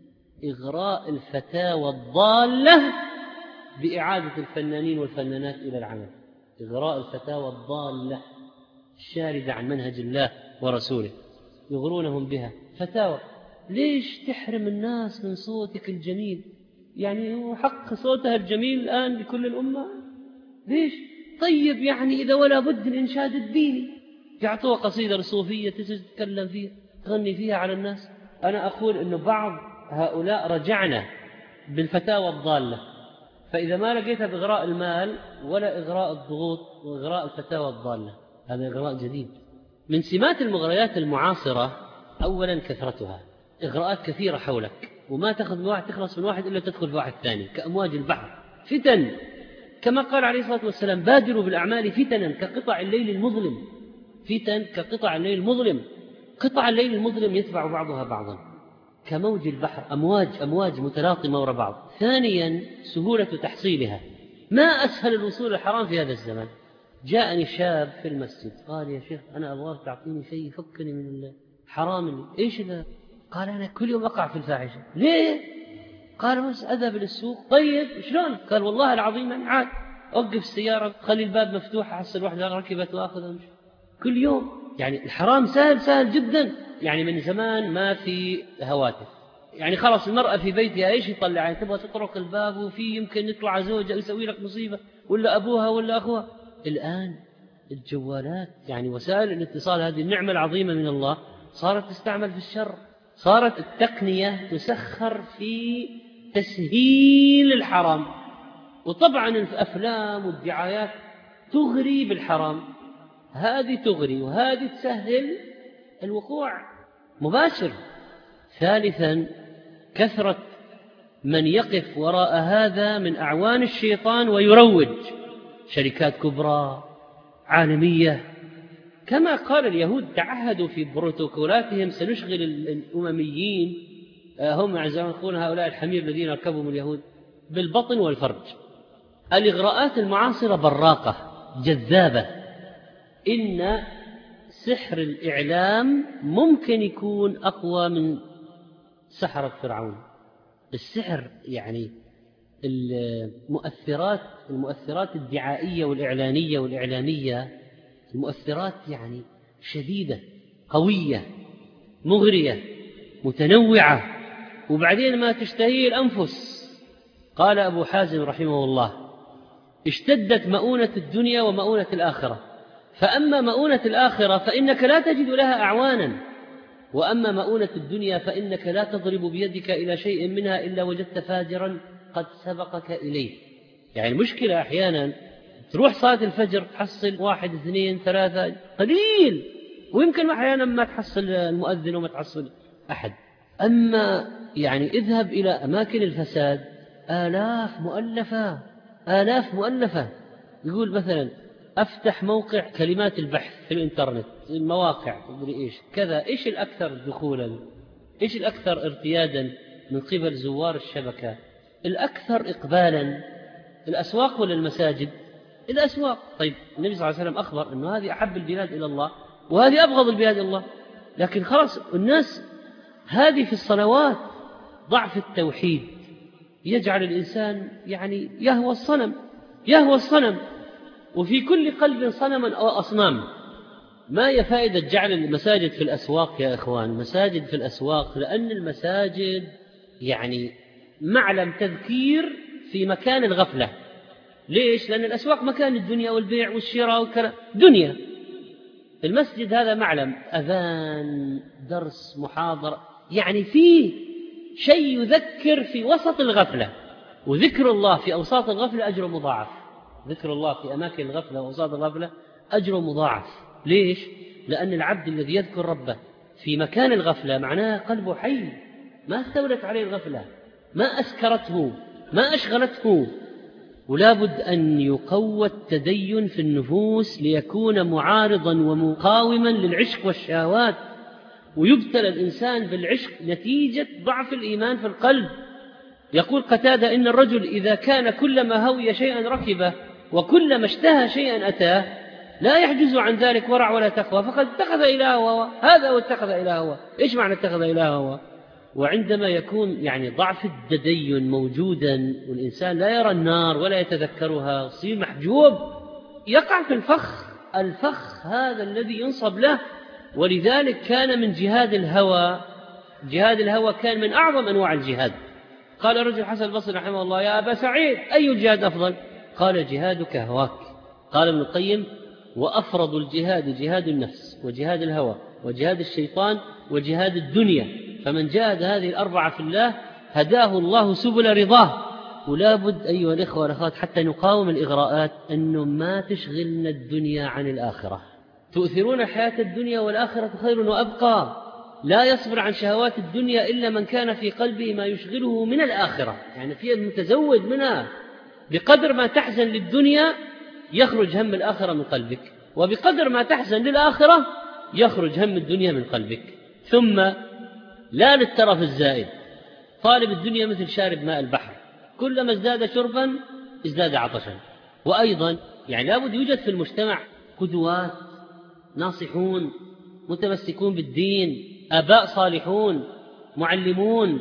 Speaker 2: إغراء الفتاوى الضالة بإعادة الفنانين والفنانات إلى العمل. إغراء الفتاوى الضالة الشاردة عن منهج الله ورسوله، يغرونهم بها فتاوى. ليش تحرم الناس من صوتك الجميل؟ يعني حق صوتها الجميل الآن لكل الأمة. ليش؟ طيب يعني إذا ولا بد الإنشاد الديني يعطوها قصيدة صوفية تتكلم فيها تغني فيها على الناس. أنا أقول أنه بعض هؤلاء رجعنا بالفتاوى الضالة، فإذا ما لقيتها بإغراء المال ولا إغراء الضغوط وإغراء الفتاوى الضالة، هذا إغراء جديد. من سمات المغريات المعاصرة أولا كثرتها، إغراءات كثيرة حولك وما تأخذ من واحد تخلص من واحد إلا تدخل في واحد ثاني كأمواج البحر. فتن كما قال عليه الصلاة والسلام: بادروا بالأعمال فتنا كقطع الليل المظلم. فتن كقطع الليل المظلم. قطع الليل المظلم يتبع بعضها بعضا كموج البحر، أمواج أمواج متلاطمة وراء بعض. ثانيا سهولة تحصيلها، ما أسهل الوصول الحرام في هذا الزمن. جاءني شاب في المسجد قال: يا شيخ أنا أبغاك تعطيني شيء يفكني من الحرام. إيش ذا؟ قال: أنا كل يوم أقع في الفاحشة. ليه؟ قال: بس أذهب للسوق. طيب شلون؟ قال: والله العظيم أنا عاد أوقف السيارة خلي الباب مفتوح أحصل واحدة ركبت وأخذ أمشي كل يوم. يعني الحرام سهل سهل جدا. يعني من زمان ما في هواتف، يعني خلاص المرأة في بيتها إيش يطلع؟ يعني تبغى تطرق الباب وفي يمكن يطلع زوجها يسوي لك مصيبة ولا أبوها ولا أخوها. الآن الجوالات يعني وسائل الاتصال هذه النعمة العظيمة من الله صارت تستعمل في الشر. صارت التقنية تسخر في تسهيل الحرام. وطبعا الأفلام والدعايات تغري بالحرام، هذه تغري وهذه تسهل الوقوع مباشر. ثالثا كثرة من يقف وراء هذا من أعوان الشيطان ويروج، شركات كبرى عالمية. كما قال اليهود تعهدوا في بروتوكولاتهم: سنشغل الأمميين، هم يقولون هؤلاء الحمير الذين ركبهم اليهود، بالبطن والفرج. الإغراءات المعاصرة براقة جذابة. إن سحر الإعلام ممكن يكون أقوى من سحرة فرعون. السحر يعني المؤثرات المؤثرات الدعائية والإعلانية والإعلامية، المؤثرات يعني شديدة قوية مغرية متنوعة، وبعدين ما تشتهيه الأنفس. قال أبو حازم رحمه الله: اشتدت مؤونة الدنيا ومؤونة الآخرة، فأما مؤونة الآخرة فإنك لا تجد لها أعوانا، وأما مؤونة الدنيا فإنك لا تضرب بيدك إلى شيء منها إلا وجدت فاجرا قد سبقك إليه. يعني المشكلة أحيانا تروح صلاة الفجر تحصل واحد اثنين ثلاثة قليل، ويمكن أحيانا ما تحصل المؤذن وما تحصل أحد. أما يعني اذهب إلى أماكن الفساد آلاف مؤلفة آلاف مؤلفة. يقول مثلا أفتح موقع كلمات البحث في الإنترنت، المواقع إيش كذا، إيش الأكثر دخولا، إيش الأكثر ارتيادا من قبل زوار الشبكة، الأكثر إقبالا، الأسواق ولا المساجد؟ الأسواق. طيب النبي صلى الله عليه وسلم أخبر أنه هذه أحب البلاد إلى الله وهذه أبغض البلاد إلى الله، لكن خلاص الناس هذه في الصلوات. ضعف التوحيد يجعل الإنسان يعني يهوى الصنم يهوى الصنم وفي كل قلب صنما أو أصنام. ما هي فائدة جعل المساجد في الأسواق يا إخوان؟ مساجد في الأسواق لأن المساجد يعني معلم تذكير في مكان الغفلة. ليش؟ لأن الأسواق مكان الدنيا والبيع والشراء والكلام، دنيا. المسجد هذا معلم، أذان، درس، محاضرة، يعني فيه شيء يذكر في وسط الغفلة. وذكر الله في أوساط الغفلة أجر مضاعف. ذكر الله في أماكن الغفلة وأوساط الغفلة أجر مضاعف. ليش؟ لأن العبد الذي يذكر ربه في مكان الغفلة معناه قلبه حي، ما استولت عليه الغفلة، ما أسكرته، ما أشغلته. ولا بد أن يقوى التدين في النفوس ليكون معارضا ومقاوما للعشق والشهوات، ويبتلى الإنسان بالعشق نتيجة ضعف الإيمان في القلب. يقول قتادة: إن الرجل إذا كان كلما هوي شيئا ركبه وكلما اشتهى شيئا أتاه لا يحجز عن ذلك ورع ولا تقوى فقد اتخذ إله هوى. هذا واتخذ إله هوى. إيش معنى اتخذ إله هوى؟ وعندما يكون يعني ضعف التدين موجودا والإنسان لا يرى النار ولا يتذكرها يصير محجوب، يقع في الفخ. الفخ هذا الذي ينصب له. ولذلك كان من جهاد الهوى، جهاد الهوى كان من أعظم أنواع الجهاد. قال رجل حسن البصري رحمه الله: يا أبا سعيد أي الجهاد أفضل؟ قال: جهادك هواك. قال ابن القيم: وأفرض الجهاد جهاد النفس وجهاد الهوى وجهاد الشيطان وجهاد الدنيا، فمن جاهد هذه الأربعة في الله هداه الله سبل رضاه. ولا بد أيها الإخوة والأخوات حتى نقاوم الإغراءات أنه ما تشغلنا الدنيا عن الآخرة. تؤثرون الحياة الدنيا والآخرة خير وأبقى. لا يصبر عن شهوات الدنيا إلا من كان في قلبه ما يشغله من الآخرة، يعني في المتزود منها. بقدر ما تحزن للدنيا يخرج هم الآخرة من قلبك، وبقدر ما تحزن للآخرة يخرج هم الدنيا من قلبك. ثم لا للترف الزائد. طالب الدنيا مثل شارب ماء البحر، كلما ازداد شربا ازداد عطشا. وأيضا يعني لابد يوجد في المجتمع قدوات، ناصحون، متمسكون بالدين، آباء صالحون، معلمون،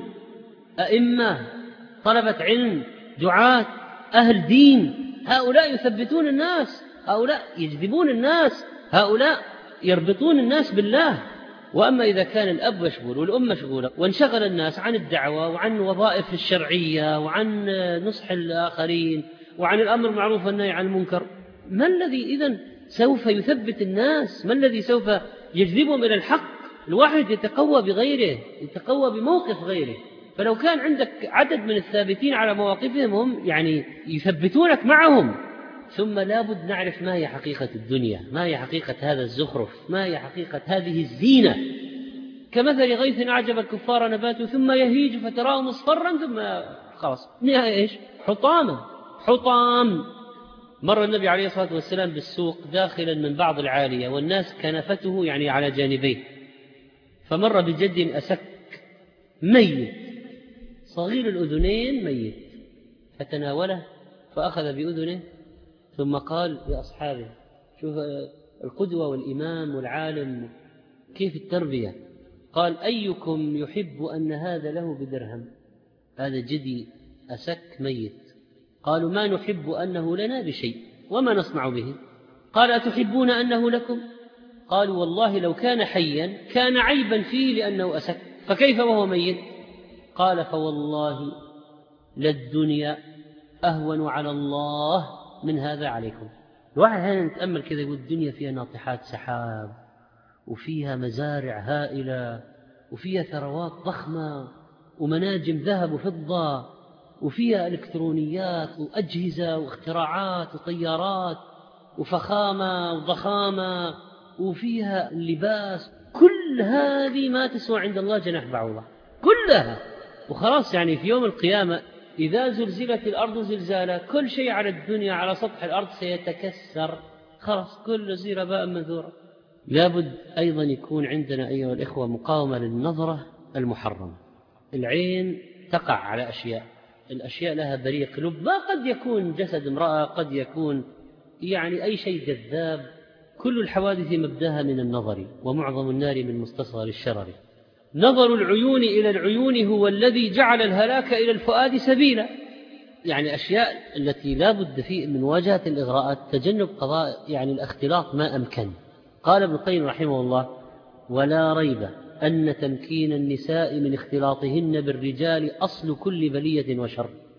Speaker 2: أئمة، طلبة علم، دعاة، أهل دين. هؤلاء يثبتون الناس، هؤلاء يجذبون الناس، هؤلاء يربطون الناس بالله. وأما إذا كان الأب مشغول والأم مشغولة وانشغل الناس عن الدعوة وعن وظائف الشرعية وعن نصح الآخرين وعن الأمر بالمعروف والنهي عن المنكر، ما الذي إذن سوف يثبت الناس؟ ما الذي سوف يجذبهم إلى الحق؟ الواحد يتقوى بغيره، يتقوى بموقف غيره. فلو كان عندك عدد من الثابتين على مواقفهم هم يعني يثبتونك معهم. ثم لابد نعرف ما هي حقيقة الدنيا، ما هي حقيقة هذا الزخرف، ما هي حقيقة هذه الزينة. كمثل غيث أعجب الكفار نباته ثم يهيج فتراه مصفرا ثم خلاص نهاية إيش؟ حطامة، حطام. مر النبي عليه الصلاة والسلام بالسوق داخلا من بعض العالية والناس كنفته يعني على جانبيه، فمر بجد أسك ميت صغير الأذنين ميت، فتناوله فأخذ بأذنه ثم قال لأصحابه: شوف القدوة والإمام والعالم كيف التربية. قال: أيكم يحب أن هذا له بدرهم؟ هذا جدي أسك ميت. قالوا: ما نحب أنه لنا بشيء، وما نصنع به؟ قال: أتحبون أنه لكم؟ قالوا: والله لو كان حيا كان عيبا فيه لأنه أسك، فكيف وهو ميت؟ قال: فوالله للدنيا أهون على الله من هذا عليكم. الواحد هنا نتأمل كذا يقول الدنيا فيها ناطحات سحاب وفيها مزارع هائلة وفيها ثروات ضخمة ومناجم ذهب وفضة وفيها إلكترونيات وأجهزة واختراعات وطيارات وفخامة وضخامة وفيها اللباس. كل هذه ما تسوى عند الله جناح بعوضة كلها. وخلاص يعني في يوم القيامة إذا زلزلت الأرض زلزالها كل شيء على الدنيا على سطح الأرض سيتكسر، خلاص كل زير باء منثورة. لابد أيضا يكون عندنا أيها الإخوة مقاومة للنظرة المحرمة. العين تقع على أشياء، الأشياء لها بريق لب، ما قد يكون جسد امرأة، قد يكون يعني أي شيء جذاب. كل الحوادث مبداها من النظر، ومعظم النار من مستصغر الشرر. نظر العيون إلى العيون هو الذي جعل الهلاك إلى الفؤاد سبيلا. يعني أشياء التي لا بد فيه من مواجهة الإغراءات، تجنب قضاء يعني الاختلاط ما أمكن. قال ابن القيم رحمه الله: ولا ريب أن تمكين النساء من اختلاطهن بالرجال أصل كل بلية وشر.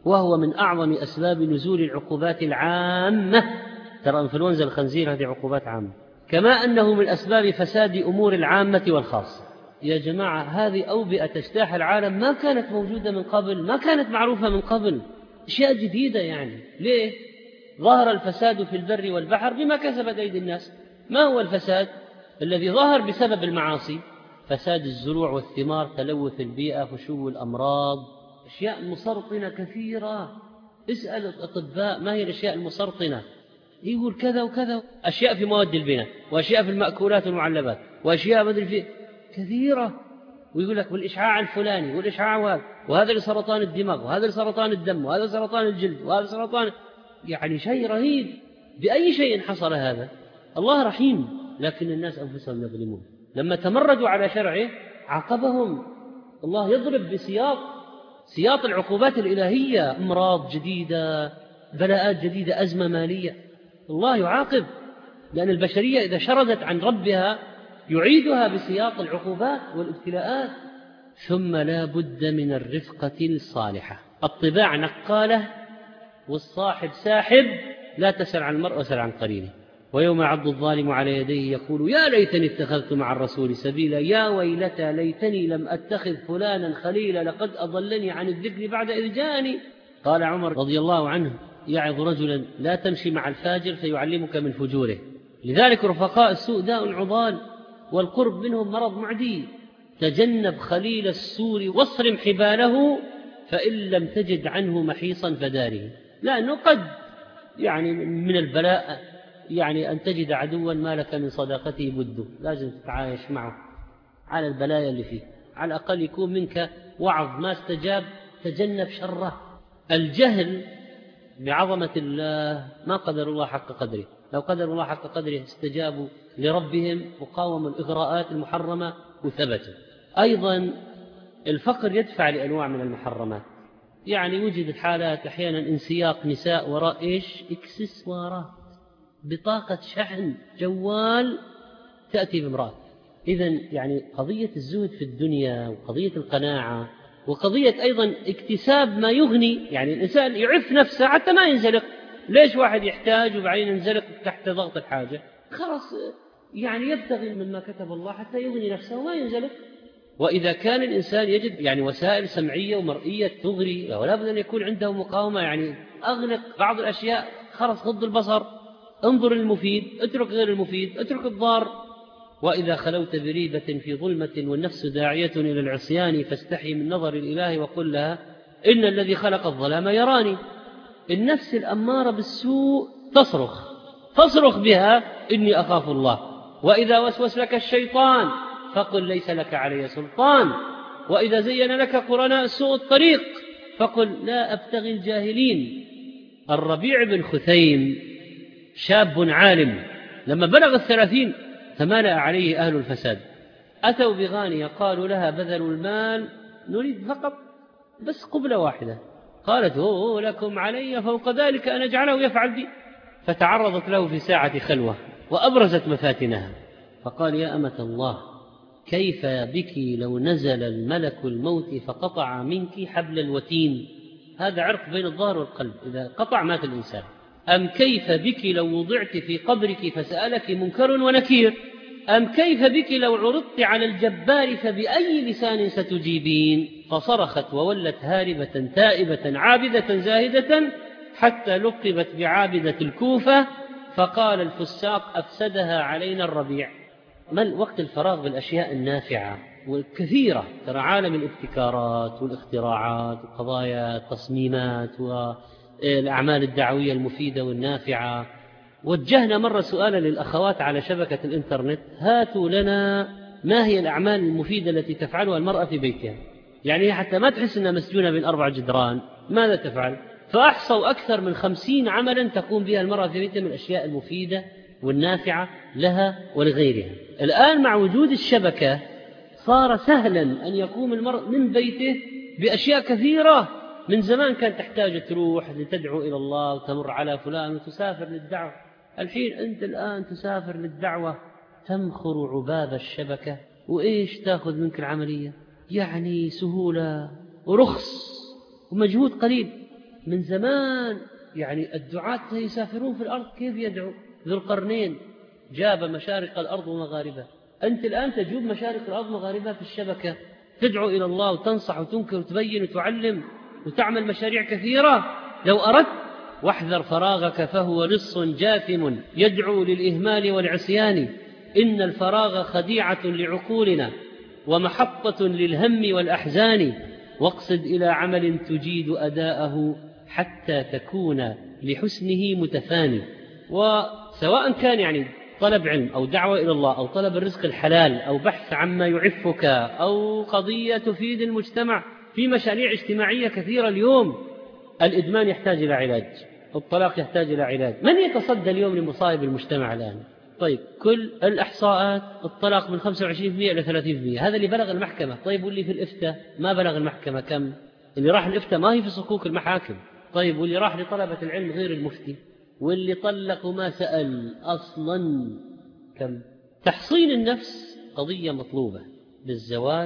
Speaker 2: وهو من أعظم أسباب نزول العقوبات العامة. ترى إنفلونزا الخنزير هذه عقوبات عامة، كما أنه من أسباب فساد أمور العامة والخاصة. يا جماعة هذه أوبئة تجتاح العالم ما كانت موجودة من قبل، ما كانت معروفة من قبل، أشياء جديدة. يعني ليه؟ ظهر الفساد في البر والبحر بما كسبت أيدي الناس. ما هو الفساد الذي ظهر بسبب المعاصي؟ فساد الزروع والثمار، تلوث البيئة، فشو الأمراض، أشياء مسرطنة كثيرة. اسأل الأطباء ما هي الأشياء المسرطنة، يقول كذا وكذا، أشياء في مواد البناء، وأشياء في المأكولات والمعلبات، وأشياء مدري في كثيرة، ويقول لك والإشعاع الفلاني والإشعاع وهذا، وهذا لسرطان الدماغ، وهذا لسرطان الدم، وهذا لسرطان الجلد، وهذا سرطان، يعني شيء رهيب. بأي شيء حصل هذا؟ الله رحيم، لكن الناس أنفسهم يظلمون. لما تمردوا على شرعه عاقبهم. الله يضرب بسياط سياط العقوبات الإلهية، أمراض جديدة، بلاءات جديدة، أزمة مالية، الله يعاقب، لأن البشرية إذا شردت عن ربها يعيدها بسياط العقوبات والابتلاءات. ثم لا بد من الرفقة الصالحة. الطباع نقالة والصاحب ساحب، لا تسأل عن المرء وسل عن قرينه. ويوم يعض الظالم على يديه يقول يا ليتني اتخذت مع الرسول سبيلا، يا ويلتى ليتني لم أتخذ فلانا خليلا، لقد أضلني عن الذكر بعد إذ جاءني. قال عمر رضي الله عنه يعظ رجلا لا تمشي مع الفاجر فيعلمك من فجوره. لذلك رفقاء السوء داء عضال، والقرب منهم مرض معدي. تجنب خليل السور واصرم حباله، فإن لم تجد عنه محيصا فداره. لأنه قد يعني من البلاء يعني أن تجد عدوا ما لك من صداقته بد، لازم تتعايش معه على البلايا اللي فيه، على الأقل يكون منك وعظ، ما استجاب تجنب شره. الجهل بعظمة الله ما قدر الله حق قدره، لو قدر الله حق قدره استجابوا لربهم وقاوموا الإغراءات المحرمة وثبتوا. أيضا الفقر يدفع لأنواع من المحرمات، يعني وجدت حالات أحيانا انسياق نساء وراء إيش؟ إكسسوارات، بطاقة شحن جوال تأتي بامرأة. إذن يعني قضية الزهد في الدنيا وقضية القناعة وقضية أيضا اكتساب ما يغني، يعني الإنسان يعف نفسه حتى ما ينزلق. ليش واحد يحتاج وبعدين ينزلق تحت ضغط الحاجة؟ خلاص يعني يبتغي مما كتب الله حتى يغني نفسه وما ينزلق. وإذا كان الإنسان يجد يعني وسائل سمعية ومرئية تغري، ولا بد أن يكون عنده مقاومة، يعني أغلق بعض الأشياء، خلاص غض البصر، انظر المفيد، اترك غير المفيد، اترك الضار. وإذا خلوت بريبة في ظلمة والنفس داعية إلى العصيان فاستحي من نظر الإله وقل لها إن الذي خلق الظلام يراني. النفس الأمارة بالسوء تصرخ تصرخ بها إني أخاف الله. وإذا وسوس لك الشيطان فقل ليس لك علي سلطان. وإذا زين لك قرناء سوء الطريق فقل لا أبتغي الجاهلين. الربيع بن خثيم شاب عالم لما بلغ الثلاثين تمالأ عليه أهل الفساد، أتوا بغانية قالوا لها بذلوا المال نريد فقط بس قبلة واحدة. قالت هو لكم علي فوق ذلك أن أجعله يفعل بي. فتعرضت له في ساعة خلوة وأبرزت مفاتنها فقال يا أمة الله كيف بك لو نزل الملك الموت فقطع منك حبل الوتين، هذا عرق بين الظهر والقلب، إذا قطع مات الإنسان. أم كيف بك لو وضعت في قبرك فسألك منكر ونكير، أم كيف بك لو عرضت على الجبار فبأي لسان ستجيبين. فصرخت وولت هاربة تائبة عابدة زاهدة حتى لقبت بعابدة الكوفة. فقال الفساق أفسدها علينا الربيع. ما وقت الفراغ بالأشياء النافعة والكثيرة، ترى عالم الابتكارات والاختراعات وقضايا التصميمات والأعمال الدعوية المفيدة والنافعة. وجهنا مرة سؤالا للأخوات على شبكة الإنترنت هاتوا لنا ما هي الأعمال المفيدة التي تفعلها المرأة في بيتها، يعني حتى ما تحس أنها مسجونة بين أربع جدران، ماذا تفعل؟ فأحصوا أكثر من خمسين عملا تقوم بها المرأة في بيتها من الأشياء المفيدة والنافعة لها ولغيرها. الآن مع وجود الشبكة صار سهلا أن يقوم المرء من بيته بأشياء كثيرة. من زمان كانت تحتاج تروح لتدعو إلى الله وتمر على فلان وتسافر للدعوة، الحين أنت الآن تسافر للدعوة تمخر عباب الشبكة وإيش تأخذ منك العملية، يعني سهولة ورخص ومجهود قليل. من زمان يعني الدعاة يسافرون في الأرض، كيف يدعو؟ ذو القرنين جاب مشارق الأرض ومغاربها، أنت الآن تجوب مشارق الأرض ومغاربها في الشبكة، تدعو إلى الله وتنصح وتنكر وتبين وتعلم وتعمل مشاريع كثيرة لو أردت. واحذر فراغك فهو لص جاثم يدعو للإهمال والعصيان، إن الفراغ خديعة لعقولنا ومحطة للهم والأحزان، واقصد إلى عمل تجيد أداءه حتى تكون لحسنه متفاني. وسواء كان يعني طلب علم أو دعوة إلى الله أو طلب الرزق الحلال أو بحث عما يعفك أو قضية تفيد المجتمع، في مشاريع اجتماعية كثيرة اليوم. الإدمان يحتاج إلى علاج، الطلاق يحتاج إلى علاج. من يتصدى اليوم لمصائب المجتمع الآن؟ طيب كل الإحصاءات الطلاق من خمسة وعشرين بالمئة إلى ثلاثين بالمئة، هذا اللي بلغ المحكمة. طيب واللي في الإفتاء ما بلغ المحكمة كم؟ اللي راح الإفتاء ما هي في صكوك المحاكم. طيب واللي راح لطلبة العلم غير المفتي، واللي طلق ما سأل أصلا كم؟ تحصين النفس قضية مطلوبة بالزواج،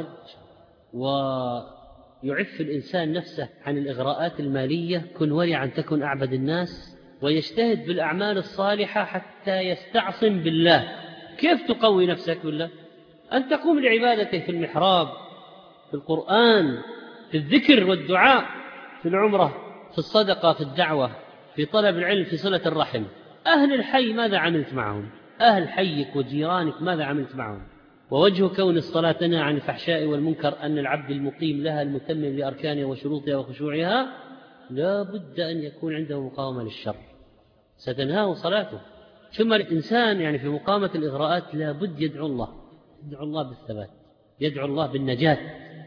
Speaker 2: ويعف الإنسان نفسه عن الإغراءات المالية، كن ورعا تكن أعبد الناس، ويجتهد بالأعمال الصالحة حتى يستعصم بالله. كيف تقوي نفسك بالله؟ أن تقوم لعبادته في المحراب، في القرآن، في الذكر والدعاء، في العمرة، في الصدقة، في الدعوة، في طلب العلم، في صلة الرحم. أهل الحي ماذا عملت معهم؟ أهل حيك وجيرانك ماذا عملت معهم؟ ووجه كون الصلاة تنهى عن الفحشاء والمنكر أن العبد المقيم لها المتمم لأركانها وشروطها وخشوعها لا بد أن يكون عنده مقاومة للشر، ستنهاه صلاته. ثم الإنسان يعني في مقاومة الإغراءات لا بد يدعو الله، يدعو الله بالثبات، يدعو الله بالنجاة.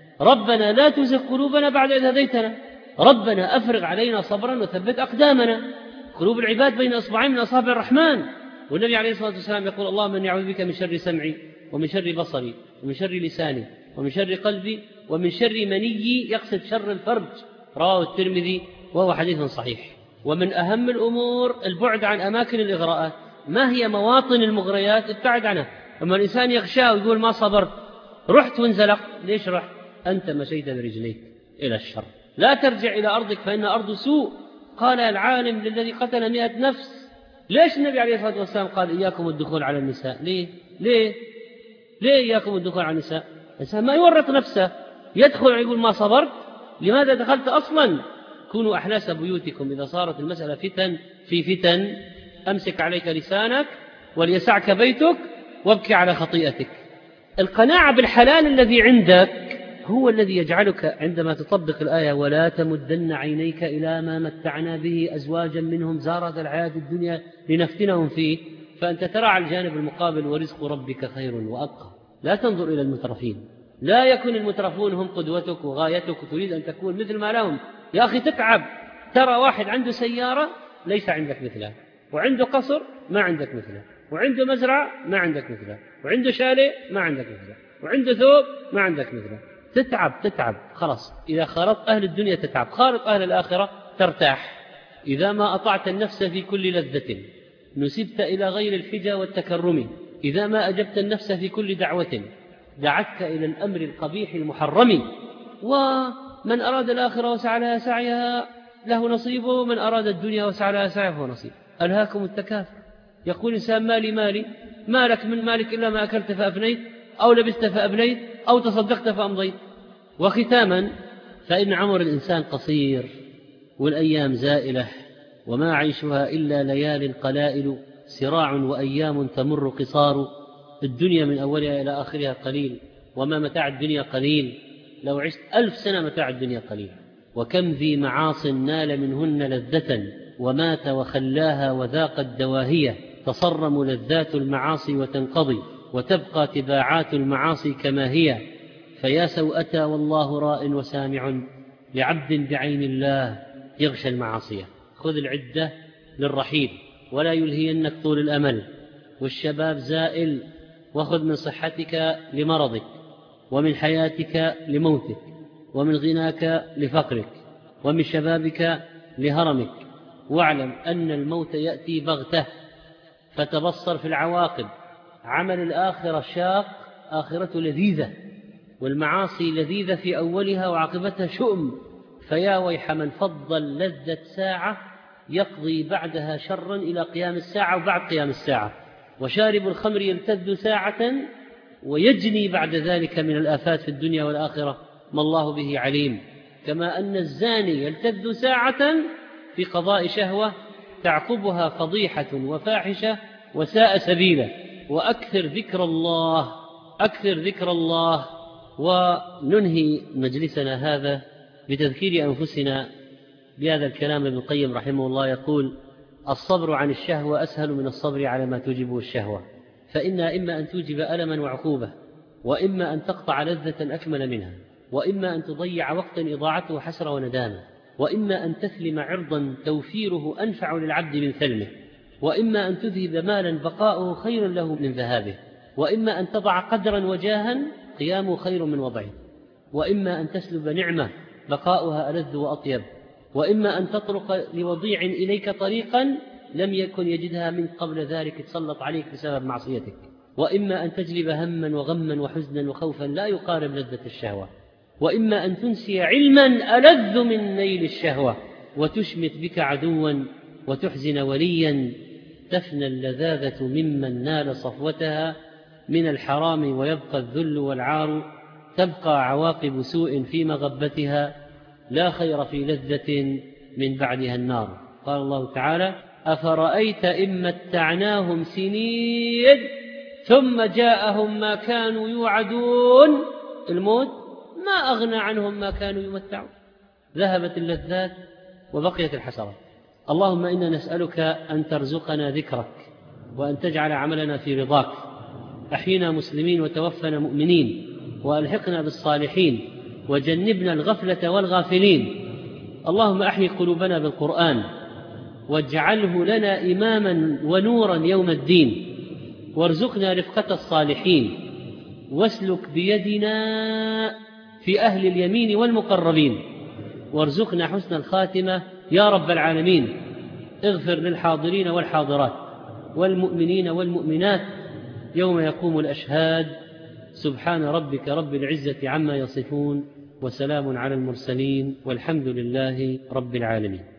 Speaker 2: ربنا لا تزغ قلوبنا بعد إذ هديتنا، ربنا أفرغ علينا صبرا وثبت أقدامنا. قلوب العباد بين أصبعين من أصابع الرحمن. والنبي عليه الصلاة والسلام يقول اللهم إني أعوذ بك من شر سمعي ومن شر بصري ومن شر لساني ومن شر قلبي ومن شر مني، يقصد شر الفرج. رواه الترمذي وهو حديث صحيح. ومن أهم الأمور البعد عن أماكن الإغراءات. ما هي مواطن المغريات؟ ابتعد عنها. أما الإنسان يغشاه ويقول ما صبرت، رحت وانزلق، ليش رحت؟ أنت مشيت برجليك إلى الشر. لا ترجع إلى أرضك فإن أرض سوء. قال العالم للذي قتل مئة نفس. ليش النبي عليه الصلاة والسلام قال إياكم الدخول على النساء؟ ليه؟ ليه؟ ليه إياكم الدخول على النساء؟ الإنسان ما يورط نفسه، يدخل ويقول ما صبرت. لماذا دخلت أصلا؟ كونوا أحلاس بيوتكم إذا صارت المسألة فتن في فتن، أمسك عليك لسانك وليسعك بيتك وابكي على خطيئتك. القناعة بالحلال الذي عندك هو الذي يجعلك عندما تطبق الآية ولا تمدن عينيك إلى ما متعنا به أزواجا منهم زارة الحياة الدنيا لنفتنهم فيه، فأنت ترى على الجانب المقابل ورزق ربك خير وأبقى. لا تنظر إلى المترفين، لا يكون المترفون هم قدوتك وغايتك وتريد أن تكون مثل ما لهم. يا أخي تتعب، ترى واحد عنده سيارة ليس عندك مثلها، وعنده قصر ما عندك مثله، وعنده مزرعة ما عندك مثله، وعنده شاليه ما عندك مثله، وعنده ثوب ما عندك مثله. تتعب تتعب خلاص. إذا خالطت أهل الدنيا تتعب، خالط أهل الآخرة ترتاح. إذا ما أطعت النفس في كل لذة نسبت إلى غير الحجة والتكرم. إذا ما أجبت النفس في كل دعوة دعتك إلى الأمر القبيح المحرم. ومن أراد الآخرة وسعى لها سعيها له نصيبه، من أراد الدنيا وسعى لها سعيه فهو نصيب. ألهاكم التكاثر. يقول إنسان مالي مالي، مالك من مالك إلا ما أكلت فأفنيت أو لبست فأبليت أو تصدقت فأمضيت. وختاما، فإن عمر الإنسان قصير والأيام زائلة وما عيشها إلا ليال قلائل، سراع وأيام تمر قصار. الدنيا من أولها إلى آخرها قليل، وما متاع الدنيا قليل. لو عشت ألف سنة متاع الدنيا قليل. وكم ذي معاص نال منهن لذة ومات وخلاها وذاق الدواهية. تصرم لذات المعاصي وتنقضي وتبقى تباعات المعاصي كما هي. فيا سوءتا والله راء وسامع لعبد بعين الله يغشى المعاصية. خذ العدة للرحيل ولا يلهينك طول الأمل. والشباب زائل، وخذ من صحتك لمرضك، ومن حياتك لموتك، ومن غناك لفقرك، ومن شبابك لهرمك. واعلم أن الموت يأتي بغته، فتبصر في العواقب. عمل الآخرة شاق، آخرة لذيذة، والمعاصي لذيذة في أولها وعاقبتها شؤم. فيا ويح من فضل لذة ساعة يقضي بعدها شرا إلى قيام الساعة وبعد قيام الساعة، وشارب الخمر يلتذ ساعة ويجني بعد ذلك من الآفات في الدنيا والآخرة ما الله به عليم. كما أن الزاني يلتذ ساعة في قضاء شهوة تعقبها فضيحة وفاحشة وساء سبيلا. وأكثر ذكر الله، أكثر ذكر الله. وننهي مجلسنا هذا بتذكير أنفسنا بهذا الكلام. ابن القيم رحمه الله يقول: الصبر عن الشهوة أسهل من الصبر على ما توجبه الشهوة، فإنها إما أن توجب ألما وعقوبة، وإما أن تقطع لذة أكمل منها، وإما أن تضيع وقتا إضاعته حسرة وندامة، وإما أن تثلم عرضا توفيره أنفع للعبد من ثلمه، وإما أن تذهب مالا بقاؤه خير له من ذهابه، وإما أن تضع قدرا وجاها قيامه خير من وضعه، وإما أن تسلب نعمة بقاؤها ألذ وأطيب، وإما أن تطرق لوضيع إليك طريقا لم يكن يجدها من قبل ذلك تسلط عليك بسبب معصيتك، وإما أن تجلب هما وغما وحزنا وخوفا لا يقارب لذة الشهوة، وإما أن تنسي علما ألذ من نيل الشهوة، وتشمت بك عدوا وتحزن وليا، تفنى اللذاذة ممن نال صفوتها من الحرام ويبقى الذل والعار، تبقى عواقب سوء في مغبتها، لا خير في لذة من بعدها النار. قال الله تعالى: أفرأيت إن متعناهم سنين ثم جاءهم ما كانوا يوعدون، الموت ما أغنى عنهم ما كانوا يمتعون، ذهبت اللذات وبقيت الحسرات. اللهم إنا نسألك أن ترزقنا ذكرك، وأن تجعل عملنا في رضاك، أحينا مسلمين وتوفنا مؤمنين، وألحقنا بالصالحين، وجنبنا الغفلة والغافلين. اللهم أحيي قلوبنا بالقرآن، واجعله لنا إماما ونورا يوم الدين، وارزقنا رفقة الصالحين، واسلك بيدنا في أهل اليمين والمقربين، وارزقنا حسن الخاتمة يا رب العالمين. اغفر للحاضرين والحاضرات والمؤمنين والمؤمنات يوم يقوم الأشهاد. سبحان ربك رب العزة عما يصفون، وسلام على المرسلين، والحمد لله رب العالمين.